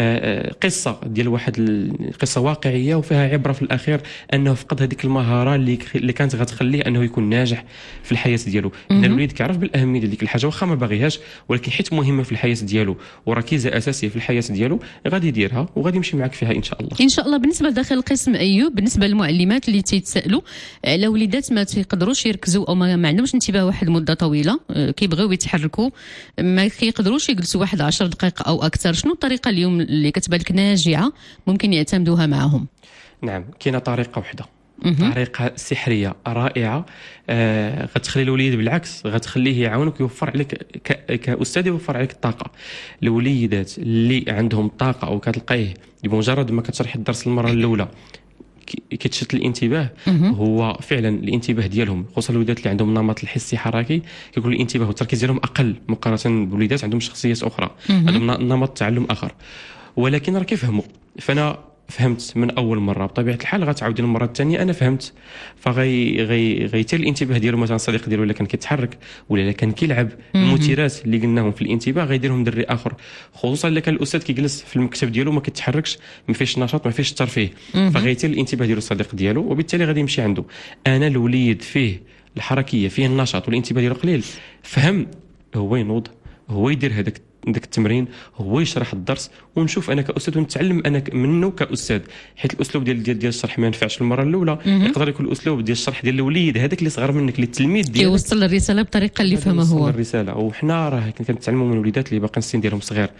قصه ديال واحد القصه واقعيه وفيها عبره في الاخير انه فقد هذيك المهاره اللي اللي كانت غتخليه انه يكون ناجح في الحياه ديالو. ان الوليد كيعرف بالاهميه ديال ديك الحاجه واخا ما باغيهاش ولكن حيت مهمه في الحياه ديالو وركيزه اساسيه في الحياه ديالو غادي يديرها وغادي يمشي معك فيها ان شاء الله. ان شاء الله. بالنسبه لداخل القسم ايوب، بالنسبه للمعلمات اللي تيتسالوا على وليدات ما تيقدروش يركزوا او ما عندهمش انتباه واحد المده طويله، كيبغيو يتحركوا ما كيقدروش يجلسوا واحد عشر دقائق او اكثر، شنو الطريقه اليوم اللي كتبان لك ناجعه ممكن يعتمدوها معهم؟ نعم، كاينه طريقه واحده، طريقه سحريه رائعه آه غتخلي الوليد بالعكس غتخليه يعاونك ويوفر عليك كاستاذ يوفر عليك الطاقه. الوليدات اللي عندهم طاقه او كتلقيه بمجرد ما كتشرح الدرس المره الاولى كيتشتت الانتباه، هو فعلا الانتباه ديالهم خصوصا الوليدات اللي عندهم نمط الحسي حركي كيكون الانتباه والتركيز ديالهم اقل مقارنه بوليدات عندهم شخصيات اخرى، عندهم نمط تعلم اخر، ولكن راه كيفهموا. فانا فهمت من اول مره بطبيعه الحال غتعاود المره الثانيه انا فهمت، فغي غي غيتير الانتباه ديالو. مثلا الصديق ديالو الا كان كيتحرك ولا الا كان كيلعب، المثيرات اللي قلناهم في الانتباه غيديرهم دري اخر، خصوصا الا كان الاستاذ كيجلس في المكتب ديالو ما كيتحركش، ما فيش نشاط، ما فيش الترفيه، فغيتير الانتباه ديالو الصديق ديالو وبالتالي غادي يمشي عنده. انا الوليد فيه الحركيه فيه النشاط والانتباه ديالو قليل، فهم هو ينوض، هو يدير هذاك داك التمرين، هو يشرح الدرس ونشوف انا كاستاذ ونتعلم انا منه كاستاذ، حيت الاسلوب ديال ديال, ديال الشرح ما ينفعش المره الاولى، يقدر يكون الاسلوب ديال الشرح ديال الوليد هذاك اللي صغر منك اللي التلميذ ديالك يوصل الرساله بطريقه اللي فهمها هو. يوصل الرساله، وحنا راه كنتعلموا من الوليدات اللي باقي السن ديالهم صغير،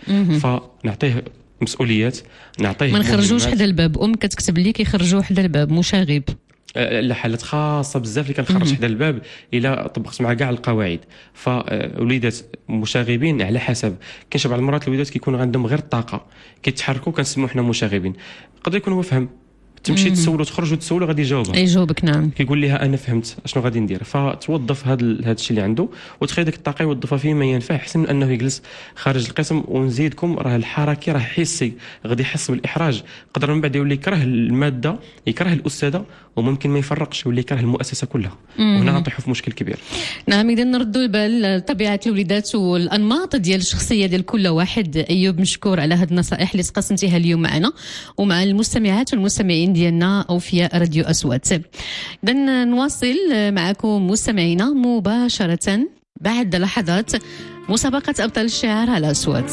فنعطيه مسؤوليات، نعطيه ما نخرجوش حدا الباب. ام كتكتب لي كيخرجوا حدا الباب مشاغب، لا حالات خاصه بزاف اللي كنخرج حدا الباب الا طبقت مع كاع القواعد. فوليدات مشاغبين على حسب، كاين بعض المرات الوليدات كيكون عندهم غير الطاقه كيتحركوا كنسموا حنا مشاغبين، قد يكون هو فهم تمشي تسولو تخرج وتسولو غادي يجاوبك يجاوبك نعم كيقول لها انا فهمت اشنو غادي ندير فتوظف هذا هذا الشيء اللي عنده وتخيل ديك الطاقه يوظفها فيما ينفع احسن من انه يجلس خارج القسم. ونزيدكم راه الحركي راه حسي غادي يحس بالاحراج قدر من بعد يولي يكره الماده يكره الاستاذه وممكن ما يفرقش يولي يكره المؤسسه كلها وهنا غنطيحوا في مشكل كبير. نعم اذا نردوا البال طبيعه الوليدات والانماط ديال الشخصيه ديال كل واحد. ايوب مشكور على هذه النصائح اللي تقسمتيها اليوم معنا ومع المستمعات والمستمعين ديالنا اوفياء راديو اصوات. اذا نواصل معكم مستمعينا مباشره بعد لحظات مسابقه ابطال الشعر على اصوات.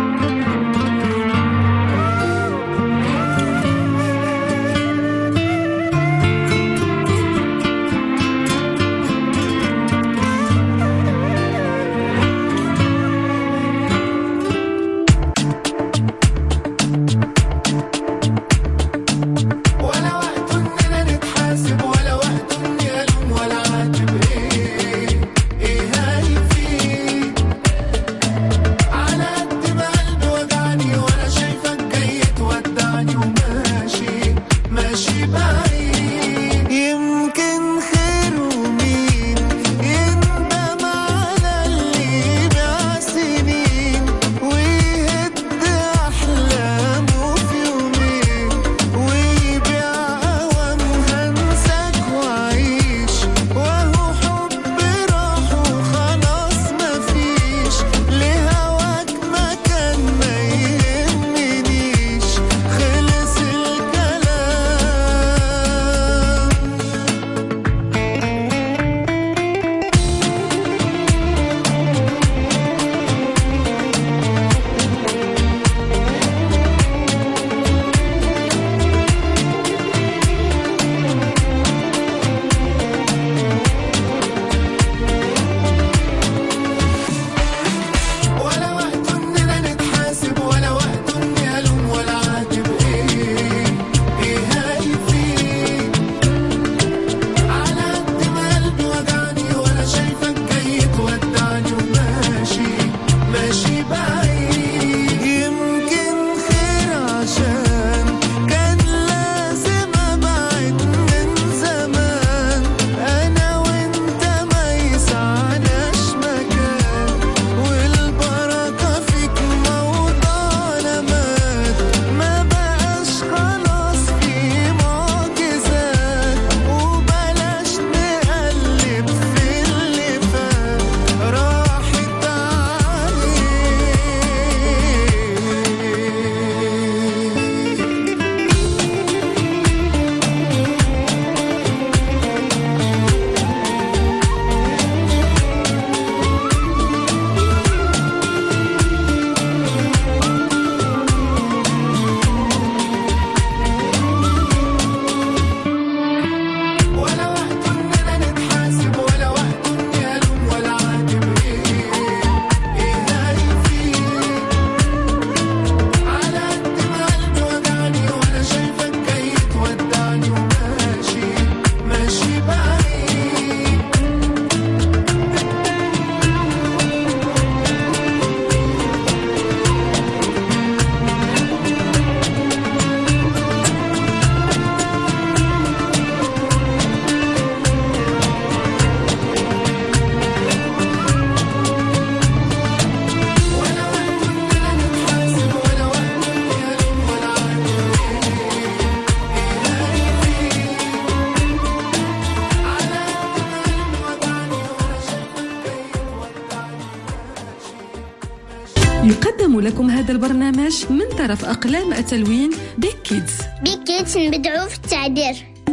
يقدم لكم هذا البرنامج من طرف أقلام التلوين بيك كيدز. بيك كيدز نبدعوا في التعبير.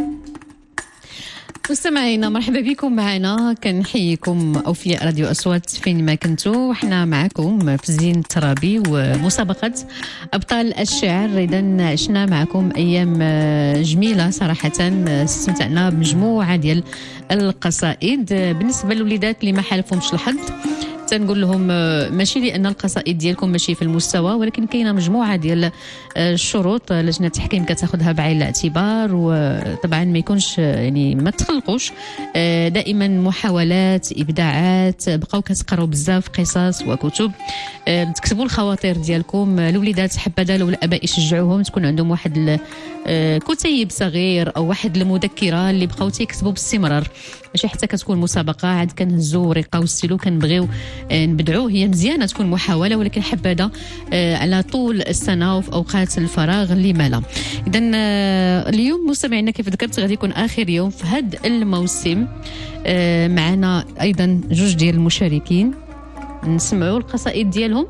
مستمعينا مرحبا بكم معنا، كنحييكم أوفياء راديو أصوات فين ما كنتوا، وحنا معكم في زين الترابي ومسابقة أبطال الشعر. إذا عشنا معكم أيام جميلة صراحة، استمتعنا بمجموعة ديال القصائد. بالنسبة للوليدات اللي ما حالفهمش الحظ تنقول لهم ماشي لان القصائد ديالكم ماشي في المستوى، ولكن كاينه مجموعه ديال الشروط لجنه التحكيم كتاخذها بعين الاعتبار، وطبعا ما يكونش يعني ما تخلقوش دائما محاولات ابداعات. بقاو كتقراو بزاف قصص وكتب، تكتبوا الخواطر ديالكم. الوليدات حبذا لو الاباء يشجعوهم تكون عندهم واحد كتيب صغير او واحد المذكره اللي بقاو تيكتبوا باستمرار، ماشي حتى كتكون مسابقه عاد كنهزوا ورقه وستيلو كنبغيو نبدعوه. هي مزيانه تكون محاوله، ولكن حبذا على طول السنه وفي اوقات الفراغ لما لا. اذا اليوم مستمعينا كيف ذكرت غادي يكون اخر يوم في هذا الموسم. معنا ايضا جوج ديال المشاركين نسمعوا القصائد ديالهم.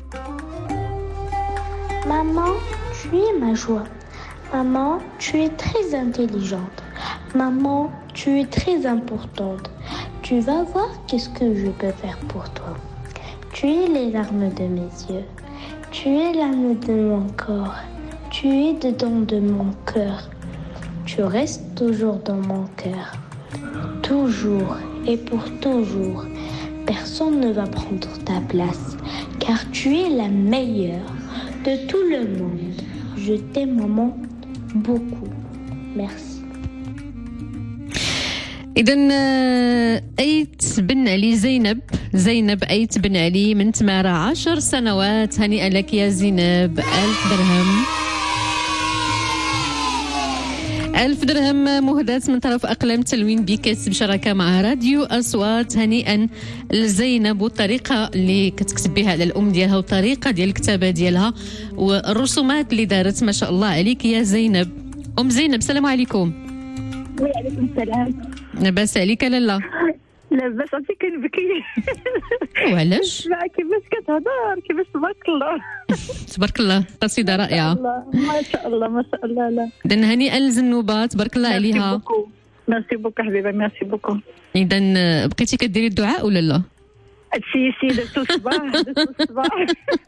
Maman, tu es ma joie. Maman, tu es très intelligente. Maman, tu es très importante. Tu vas voir qu'est-ce que je peux faire pour toi. Tu es les larmes de mes yeux. Tu es l'âme de mon corps. Tu es dedans de mon cœur. Tu restes toujours dans mon cœur. Toujours et pour toujours. Personne ne va prendre ta place, car tu es la meilleure de tout le monde. Je t'aime, maman, beaucoup. Merci. إذن أيت بن علي زينب زينب أيت بن علي من تمارة عشر سنوات. هنيئا لك يا زينب. ألف درهم ألف درهم مهداة من طرف أقلام تلوين بكاس بشراكة مع راديو أصوات. هنيئا لزينب، والطريقة اللي كتكتب بها على الأم ديالها والطريقة ديال الكتابة ديالها والرسومات اللي دارت ما شاء الله عليك يا زينب. أم زينب السلام عليكم. وعليكم السلام. لاباس عليك لالا؟ لاباس، عرفتي كنبكي. وعلاش؟ معاك كيفاش كتهضر، كيفاش تبارك الله. تبارك الله، قصيدة رائعة. ما شاء الله ما شاء الله. لا إذن هنيئا للزنوبة، تبارك الله عليها. ميرسي بوكو حبيبة، ميرسي بوكو. إذن بقيتي كديري الدعاء ولا لا؟ هادشي شي درتو الصباح درتو الصباح.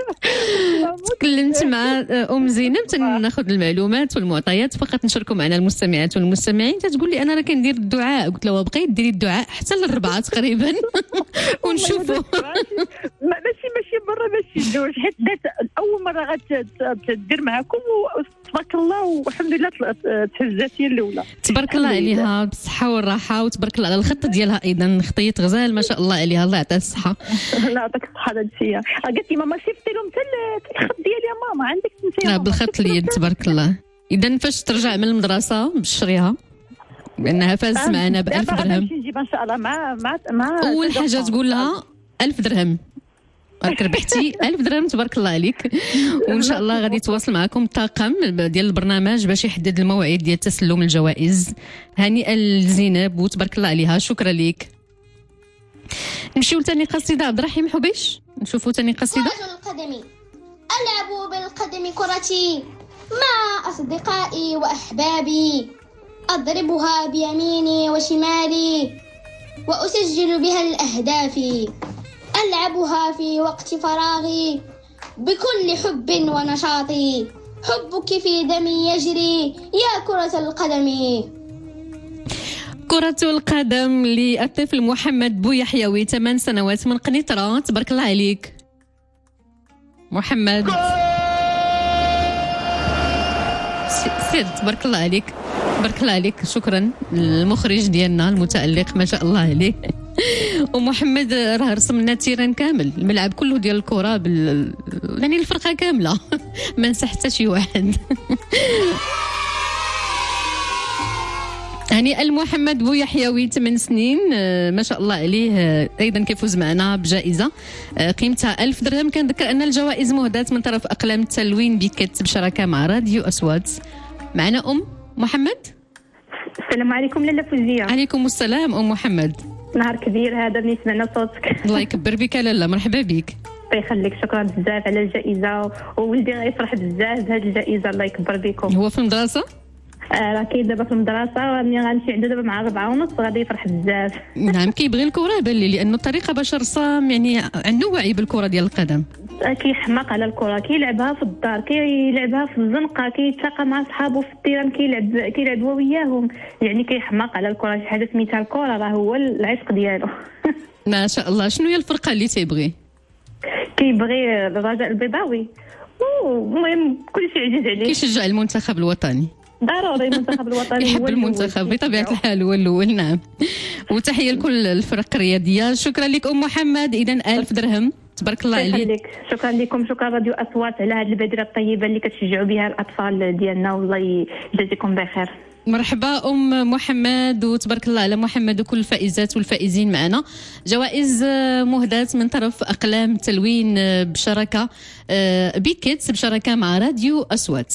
تكلمت مع ام زينب تناخذ المعلومات والمعطيات فقط نشاركوا معنا المستمعات والمستمعين. تتقول لي انا راه كندير الدعاء، قلت لها بقيت ديري الدعاء حتى للربعه تقريبا ونشوفوا. ماشي ماشي مره ماشي جوج، حيت اول مره غتدير معكم تبارك الله والحمد لله تحجاتي الاولى. تبارك الله عليها بالصحه والراحه، وتبارك الله على الخط ديالها ايضا خطيه غزال ما شاء الله عليها، الله يعطيها الصحه. لا يعطيك الصحه. هذا الشيء قالت لي ماما شفتي لهم حتى الخط ديالي يا ماما عندك انت. لا بالخط اليد تبارك الله. اذا فاش ترجع من المدرسه بشريها بانها فازت معنا ب ألف درهم. نجيب ان شاء الله مع مع مع اول حاجه تقول لها ألف درهم، راك ربحتي ألف درهم تبارك الله عليك. وان شاء الله غادي يتواصل معكم الطاقم ديال البرنامج باش يحدد الموعد ديال تسلم الجوائز. هنيئا لزينب وتبارك الله عليها. شكرا لك. نمشيو لثاني قصيده عبد الرحيم حبيش، نشوفوا ثاني قصيده. كرة القدم. ألعب بالقدم كرتي مع أصدقائي وأحبابي، أضربها بيميني وشمالي وأسجل بها الأهداف، ألعبها في وقت فراغي بكل حب ونشاط، حبك في دمي يجري يا كرة القدم. كرة القدم للطفل محمد بويحيوي ثمان سنوات من قنيطرة. تبارك الله عليك محمد. سيد تبارك الله عليك تبارك الله عليك. شكرا المخرج ديالنا المتألق ما شاء الله عليه. ومحمد راه رسم لنا التيران كامل، الملعب كله ديال الكرة بال... يعني الفرقة كاملة ما نسى حتى شي واحد. هنيئا محمد بويحيوي ثمان سنين ما شاء الله عليه. ايضا كيفوز معنا بجائزه قيمتها ألف درهم. كنذكر ان الجوائز مهداة من طرف اقلام التلوين بكت بشراكه مع راديو اصوات. معنا ام محمد. السلام عليكم لاله فوزيه. عليكم السلام ام محمد. نهار كبير هذا ملي سمعنا صوتك. الله يكبر بك لاله، مرحبا بك. الله يخليك، شكرا بزاف على الجائزه، وولدي غيفرح بزاف بهذه الجائزه. الله يكبر بكم. هو في المدرسه؟ راه كاين دابا في المدرسه، راني غنمشي عنده دابا مع أربعة ونص، غادي يفرح بزاف. نعم كيبغي الكره بان لي، لانه الطريقه باش رسام يعني عنده وعي بالكره ديال القدم. كيحماق على الكره، كيلعبها في الدار، كيلعبها في الزنقه، كيتلاقى مع صحابو في التيران كيلعب كيلعب هو وياهم، يعني كيحماق على الكره. شي حاجه سميتها الكره راه هو العشق ديالو. ما شاء الله. شنو هي الفرقه اللي تيبغي؟ كيبغي الرجاء البيضاوي، المهم كلشي عزيز عليه. كيشجع المنتخب الوطني ضروري. المنتخب الوطني يحب المنتخب بطبيعه الحال، هو الاول. نعم. وتحيه لكل الفرق الرياضيه. شكرا لك ام محمد. اذا ألف درهم، تبارك الله عليك. شكرا لكم، شكرا راديو اصوات على هذه البادره الطيبه اللي كتشجعوا بها الاطفال ديالنا، والله يجازيكم بخير. مرحبا ام محمد، وتبارك الله على محمد وكل الفائزات والفائزين معنا. جوائز مهداة من طرف اقلام تلوين بشراكه بيكيتس بشراكه مع راديو اصوات.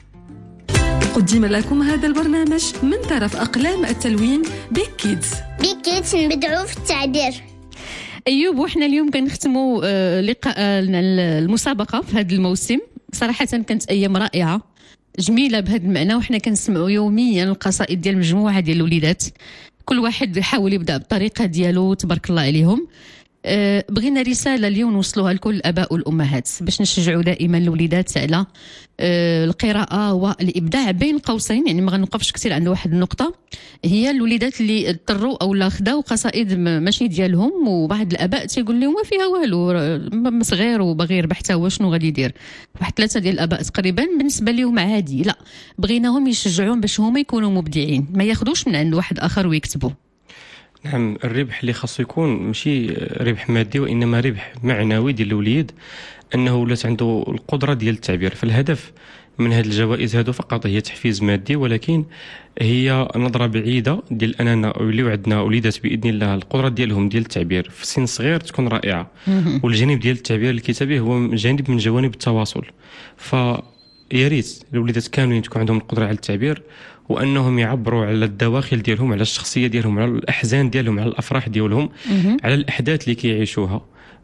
قدم لكم هذا البرنامج من طرف أقلام التلوين بيك كيدز. بيك كيدز نبدعوا في التعبير. أيوب، وإحنا اليوم كنختموا لقاء المسابقة في هذا الموسم. صراحة كانت أيام رائعة جميلة بهذا المعنى، وإحنا كنسمعوا يوميا القصائد ديال مجموعة ديال الوليدات، كل واحد يحاول يبدأ بالطريقة ديالو، تبارك الله عليهم. أه بغينا رسالة اليوم نوصلوها لكل الآباء والأمهات باش نشجعوا دائما الوليدات على أه القراءة والإبداع بين قوسين. يعني ما غنوقفش كثير عند واحد النقطة، هي الوليدات اللي اضطروا أو لا خداو قصائد ماشي ديالهم، وبعض الآباء تيقول لهم ما فيها والو، صغير وباغي يربح حتى هو، شنو غادي يدير؟ واحد ثلاثة ديال الآباء تقريبا بالنسبة لهم عادي. لا، بغيناهم يشجعون باش هما يكونوا مبدعين، ما ياخذوش من عند واحد آخر ويكتبوا. نعم، الربح اللي خاصو يكون ماشي ربح مادي، وانما ربح معنوي ديال الوليد، انه ولات عنده القدره ديال التعبير. فالهدف من هذه الجوائز هادو فقط هي تحفيز مادي، ولكن هي نظره بعيده ديال اننا نوليو عندنا وليدات باذن الله القدره ديالهم ديال التعبير في سن صغير تكون رائعه. والجانب ديال التعبير الكتابي هو جانب من جوانب التواصل. ف يا ريت الوليدات كاملين تكون عندهم القدره على التعبير، وانهم يعبروا على الدواخل ديالهم، على الشخصيه ديالهم، على الاحزان ديالهم، على الافراح ديالهم، على الاحداث اللي كيعيشوها.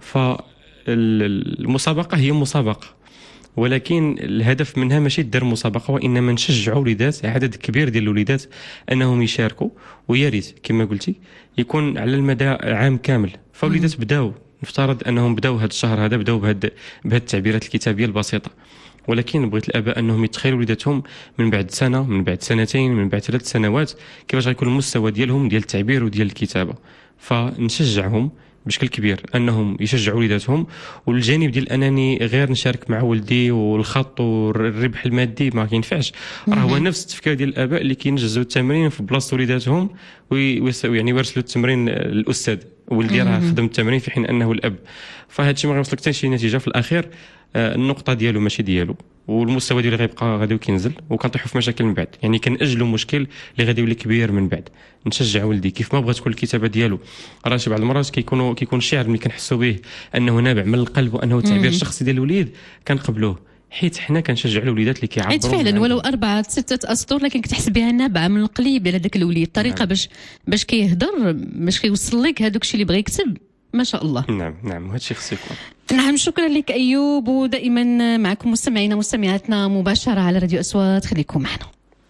فالمسابقه هي مسابقه، ولكن الهدف منها ماشي دار مسابقه، وانما نشجعوا وليدات، عدد كبير ديال الوليدات انهم يشاركوا. ويا ريت كما قلتي يكون على المدى عام كامل. فوليدات بداو، نفترض انهم بداو هذا الشهر هذا بداو بهذا بهذه التعبيرات الكتابيه البسيطه، ولكن بغيت الاباء انهم يتخيلوا وليداتهم من بعد سنه، من بعد سنتين، من بعد ثلاث سنوات كيفاش غيكون المستوى ديالهم ديال التعبير وديال الكتابه. فنشجعهم بشكل كبير انهم يشجعوا وليداتهم. والجانب ديال انني غير نشارك مع ولدي والخط والربح المادي ما كينفعش، راه هو نفس التفكير ديال الاباء اللي كينجزوا التمرين في بلاصه وليداتهم ويعني يرسلوا التمرين للاستاذ، ولدي راه خدم التمرين في حين انه الاب. فهذا الشيء ما غيوصلك حتى شي نتيجه في الاخير. النقطه ديالو ماشي ديالو، والمستوى ديالو غيبقى غادي كينزل، وكنطيحوا في مشاكل من بعد. يعني كنأجلوا مشكل اللي غادي يولي كبير من بعد. نشجع ولدي كيف ما بغات تكون الكتابه ديالو، راه شي بعض المرات كيكونوا كيكون الشعر ملي كنحسوا به انه نابع من القلب وانه تعبير شخصي ديال الوليد كنقبلوه، حيت حنا كنشجعوا الوليدات اللي كيعبروا. حيت فعلا ولو أربعة ستة أسطر لكن كتحس بها نابعه من القلب ديال هذاك الوليد، الطريقه نعم. باش باش كيهضر، باش كيوصل لك هذاك الشيء اللي بغى يكتب. ما شاء الله. نعم نعم، هذا الشيء خصو يكون. نعم، شكرا لك أيوب، ودائما معكم مستمعينا مستمعاتنا مباشرة على راديو أصوات، خليكم معنا.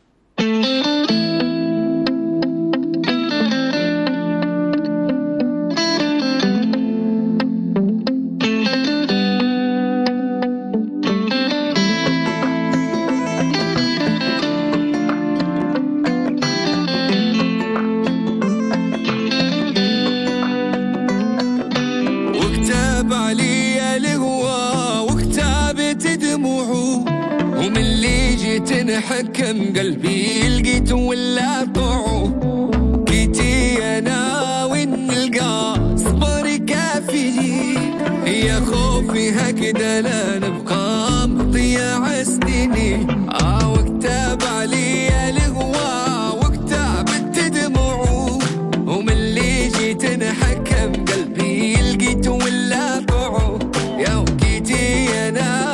حكم قلبي لقيت ولا طوعو كيتي انا وين نلقى صبري كافي يا خوفي هكذا لا نبقى مضيع سنيني. اه وكتاب عليا الهوا وكتابت دموعو وملي جيت نحكم قلبي لقيت ولا طوعو يا وكيتي انا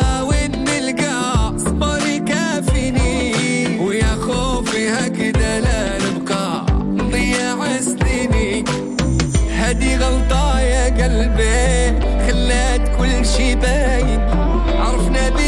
هكذا لا نبقى نضيع سنيني. هدي غلطة يا قلبي خلات كل شي باين، عرفنا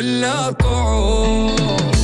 ولا طعوم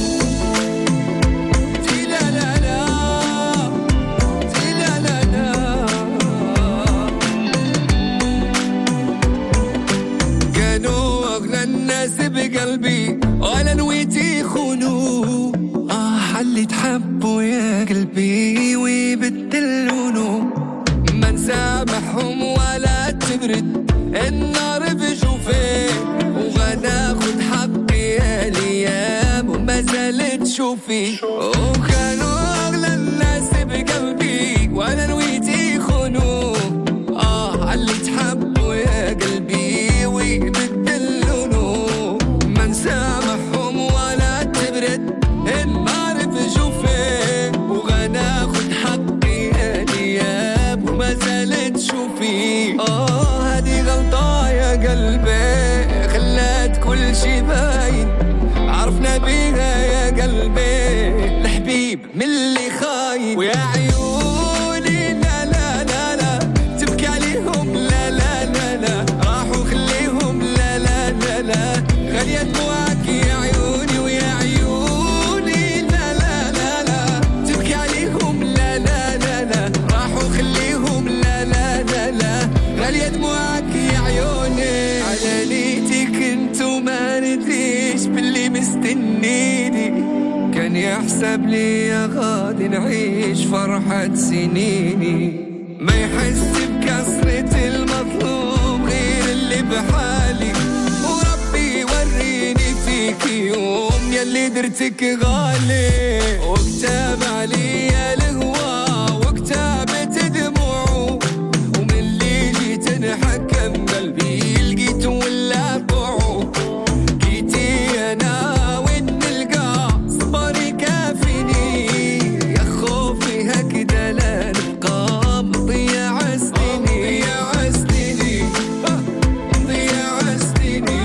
بقلبي ولا نويتي خونو آه حلي تحبوا يا قلبي ويبدلونو ما نسامحهم ولا تبرد النار بجوفي وغناخد حقي الايام وما زالت تشوفي وكانوا اغلى الناس بقلبي ولا نويتي خونو آه حلي تحبوا يا قلبي ويبدلونو سامحهم ولا تبرد النار بجوفي وغناخد حقي الياب وما زالت تشوفي اه هذه غلطة يا قلبي خلات كل شي باين عرفنا بيها يا قلبي الحبيب من اللي خاين ويا عيوني لا لا لا لا تبكي عليهم لا لا لا لا راحوا خليهم لا لا لا لا غالية دموعك يا عيوني ويا عيوني لا لا لا لا تبكي عليهم لا لا لا لا راحوا خليهم لا لا لا لا غالية دموعك يا عيوني على ليتك انتو ما ندريش باللي مستنيني كان يحسب لي يا غادي نعيش فرحة سنيني ما يحس بكسرة المطلوب غير اللي بحالي يوم يلي درتك غالي وكتاب علي الهوى وكتابت دموعه ومن اللي جيت نحكم قلبي لقيت ولا طوعه جيتي انا وين نلقى صبري كافيني يا خوفي هكذا لا نبقى مضيع سنيني مضيع سنيني مضيع سنيني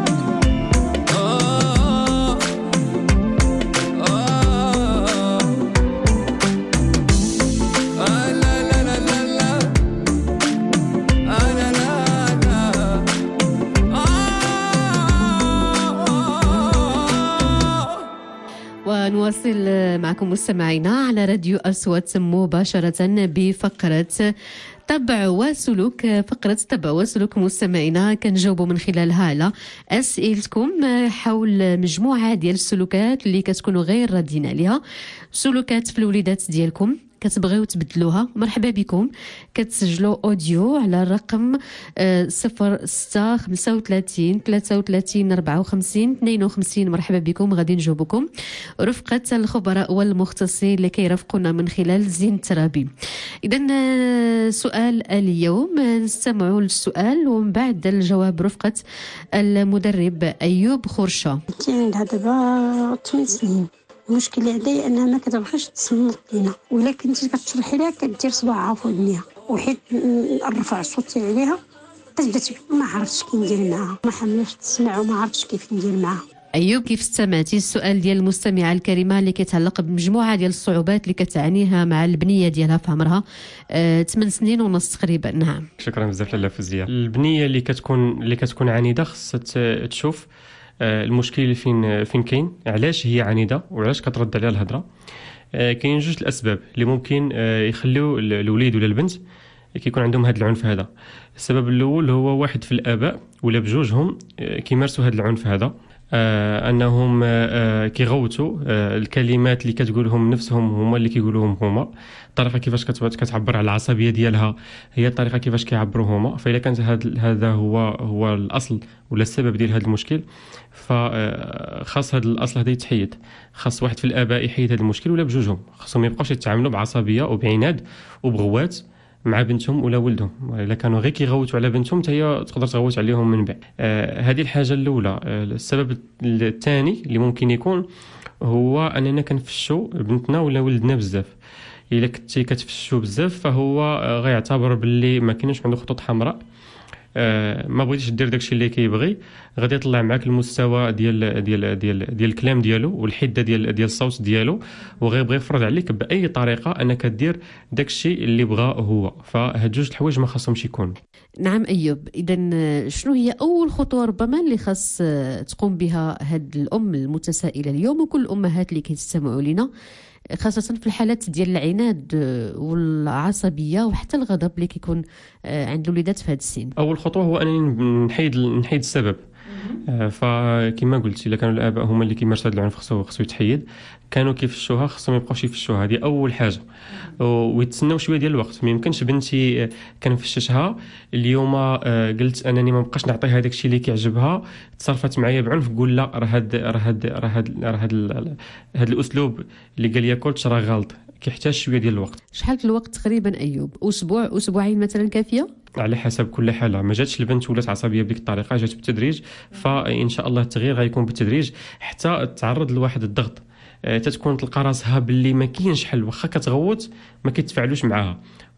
ونواصل معكم مستمعينا على راديو أصوات مباشرة بفقرة تبع وسلوك. فقرة تبع وسلوك مستمعينا كنجاوبوا من خلالها على أسئلتكم حول مجموعة ديال السلوكات اللي كتكونوا غير راضيين عليها، سلوكات في الوليدات ديالكم كتبغيو تبدلوها. مرحبا بكم، كتسجلوا اوديو على الرقم صفر ستة خمسة وثلاثين ثلاثة وثلاثين أربعة وخمسين اثنين وخمسين. مرحبا بكم، غادي نجاوبكم رفقة الخبراء والمختصين اللي كيرافقونا من خلال زين الترابي. إذا سؤال اليوم، نستمعوا للسؤال ومن بعد الجواب رفقة المدرب أيوب خرشة. عندها دابا ثمان سنين، المشكل اللي عندي انها ما كتبغيش تصنت لينا، ولا كنتي كتشرحي لها كدير صباعها في ودنيها، وحيت نرفع صوتي عليها تبدا ما عرفتش كي ندير معاها، ما حملتش تسمع وما عرفتش كيف ندير معاها. أيوب، كيف استمعتي السؤال ديال المستمعة الكريمة اللي كيتعلق بمجموعة ديال الصعوبات اللي كتعانيها مع البنية ديالها في عمرها ثمان آه، سنين ونص تقريبا؟ نعم، شكرا بزاف لاله فوزية. البنية اللي كتكون اللي كتكون عنيدة خصها تشوف المشكل اللي فين فين كاين، علاش هي عنيده وعلاش كترد عليها الهضره. كاين جوج الاسباب اللي ممكن يخليو الوليد ولا البنت كيكون عندهم هذا العنف هذا. السبب الاول هو واحد في الاباء ولا بجوجهم كيمارسوا هذا العنف هذا، انهم كيغوتوا الكلمات اللي كتقولهم نفسهم هما اللي كيقولوهم هما، الطريقه كيفاش كتعبر على العصبيه ديالها هي الطريقه كيفاش كيعبروا هما. فإذا كان هذا هو هو الاصل ولا السبب ديال هذا المشكل، فخاص هذا الاصل هذا يتحيد. خاص واحد في الاباء يحيد هذا المشكل ولا بجوجهم، خاصهم ما يبقاوش يتعاملوا بعصبيه وبعناد وبغوات مع بنتهم ولا ولدهم. الا كانوا غير كيغوتوا على بنتهم حتى هي تقدر تغوت عليهم من بعد. آه هذه الحاجه الاولى. آه السبب الثاني اللي ممكن يكون هو اننا كنفشوا بنتنا ولا ولدنا بزاف. الا كنتي كتفشوا بزاف فهو غيعتبر باللي ما كاينش عنده خطوط حمراء آه ما بغيتيش دير داكشي اللي كيبغي، غادي يطلع معاك المستوى ديال ديال ديال ديال الكلام ديالو والحده ديال ديال الصوت ديالو، وغيبغي يفرض عليك باي طريقه انك دير داكشي اللي بغا هو. فهاد جوج الحوايج ما خاصهمش يكونوا. نعم أيوب، إذا شنو هي أول خطوة ربما اللي خاص تقوم بها هاد الأم المتسائلة اليوم وكل الأمهات اللي كيستمعوا لنا، خاصة في الحالات ديال العناد والعصبية وحتى الغضب اللي كيكون عند الوليدات في هذا السن؟ أول خطوة هو أنني نحيد نحيد السبب. فكما قلت الا كانوا الاباء هما اللي كيمارسوا هذا العنف خصو خصو يتحيد، كانوا كيفشوها خصهم يبقاوش يفشوها، هذه اول حاجه، ويتسناو شويه ديال الوقت. ما يمكنش بنتي كنفششها اليوم قلت انني ما بقاش نعطيها داك الشيء اللي كيعجبها، تصرفت معايا بعنف، قول لا راه هاد راه هاد راه هاد راه هاد هاد الاسلوب اللي قال لي كلت راه غلط، كيحتاج شويه ديال الوقت. شحال الوقت تقريبا ايوب؟ اسبوع اسبوعين مثلا كافيه؟ على حسب كل حاله. ما جاتش البنت ولات عصبيه بديك الطريقه، جات بالتدريج، فان شاء الله التغيير غيكون بالتدريج حتى تعرض لواحد الضغط، أه تتكون تلقى راسها باللي ما كاينش حل، واخا كتغوت ما كيتفاعلوش معاها،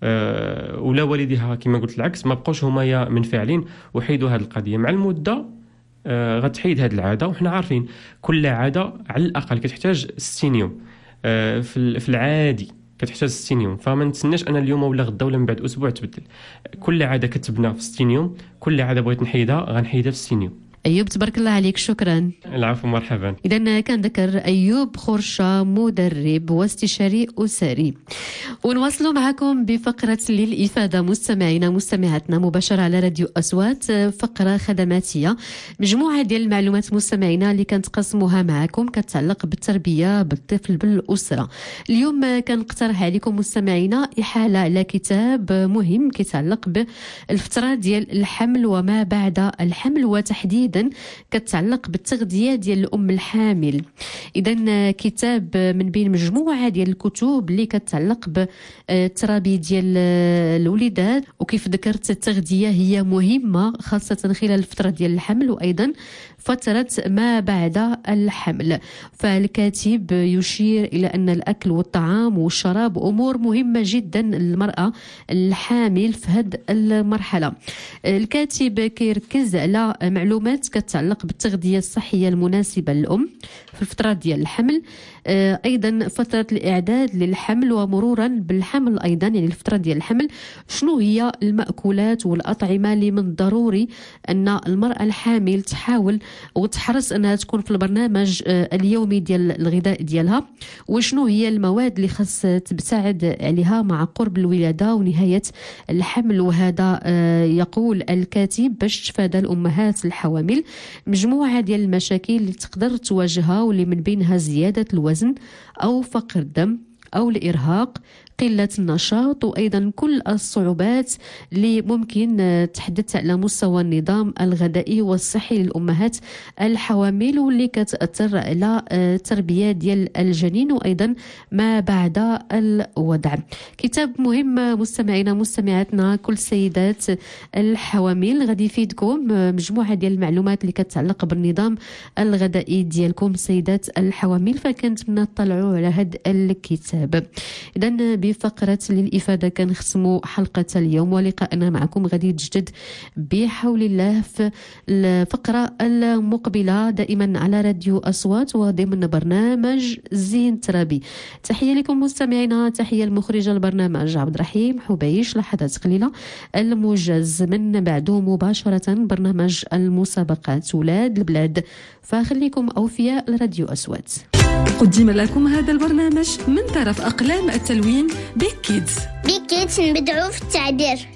أه ولا والديها كما قلت العكس ما بقاوش هما منفعلين وحيدوا هذه القضيه. مع المده أه غتحيد هذه العاده، وحنا عارفين كل عاده على الاقل كتحتاج ستين يوم، أه في العادي كتحتاج ستين يوم، فما نتسناش انا اليوم ولا غدا ولا من بعد اسبوع تبدل. كل عاده كتبنى في ستين يوم، كل عاده بغيت نحيدها غنحيدها في ستين يوم. أيوب تبارك الله عليك، شكرا. العفو، مرحبا. إذا كان ذكر أيوب خورشة، مدرب واستشاري أسري. ونواصلوا معكم بفقرة للإفادة مستمعينا مستمعاتنا مباشرة على راديو أصوات، فقرة خدماتية، مجموعة ديال المعلومات مستمعينا اللي كنتقسموها معكم كتعلق بالتربية بالطفل بالأسرة. اليوم كنقترح عليكم مستمعينا إحالة على كتاب مهم كيتعلق بالفترة ديال الحمل وما بعد الحمل، وتحديدا كتعلق بالتغذية ديال الأم الحامل. إذن كتاب من بين مجموعة ديال الكتب اللي كتعلق بالترابي ديال الوليدات، وكيف ذكرت التغذية هي مهمة خاصة خلال الفترة ديال الحمل وأيضا فترة ما بعد الحمل. فالكاتب يشير إلى أن الأكل والطعام والشراب أمور مهمة جدا للمرأة الحامل في هذه المرحلة. الكاتب كيركز على معلومات كتعلق بالتغذية الصحية المناسبة للأم في الفترة ديال الحمل، أيضا فترة الإعداد للحمل ومرورا بالحمل أيضا، يعني الفترة ديال الحمل شنو هي المأكولات والأطعمة اللي من الضروري أن المرأة الحامل تحاول وتحرص أنها تكون في البرنامج اليومي ديال الغذاء ديالها، وشنو هي المواد اللي خاص تبتعد عليها مع قرب الولادة ونهاية الحمل. وهذا يقول الكاتب باش تفادى الأمهات الحوامل مجموعة ديال المشاكل اللي تقدر تواجهها، واللي من بينها زيادة الوزن أو فقر الدم أو الإرهاق، قلة النشاط، وأيضا كل الصعوبات اللي ممكن تحدث على مستوى النظام الغذائي والصحي للأمهات الحوامل، واللي كتأثر على التربية ديال الجنين وأيضا ما بعد الوضع. كتاب مهم مستمعينا مستمعاتنا كل سيدات الحوامل، غادي يفيدكم مجموعة ديال المعلومات اللي كتعلق بالنظام الغذائي ديالكم سيدات الحوامل، فكنتمنى تطلعوا على هذا الكتاب. إذن بفقرة للإفادة كنختموا حلقة اليوم، ولقاءنا معكم غادي يتجدد بحول الله في الفقرة المقبلة دائما على راديو أصوات وضمن برنامج زين ترابي. تحية لكم مستمعينا، تحية المخرجة البرنامج عبد الرحيم حبيش. لحظات قليلة الموجز من بعده مباشرة برنامج المسابقات ولاد البلاد، فخليكم أوفياء لراديو أصوات. قدم لكم هذا البرنامج من طرف أقلام التلوين بيك كيدز. بيك كيدز نبدعو في التعبير.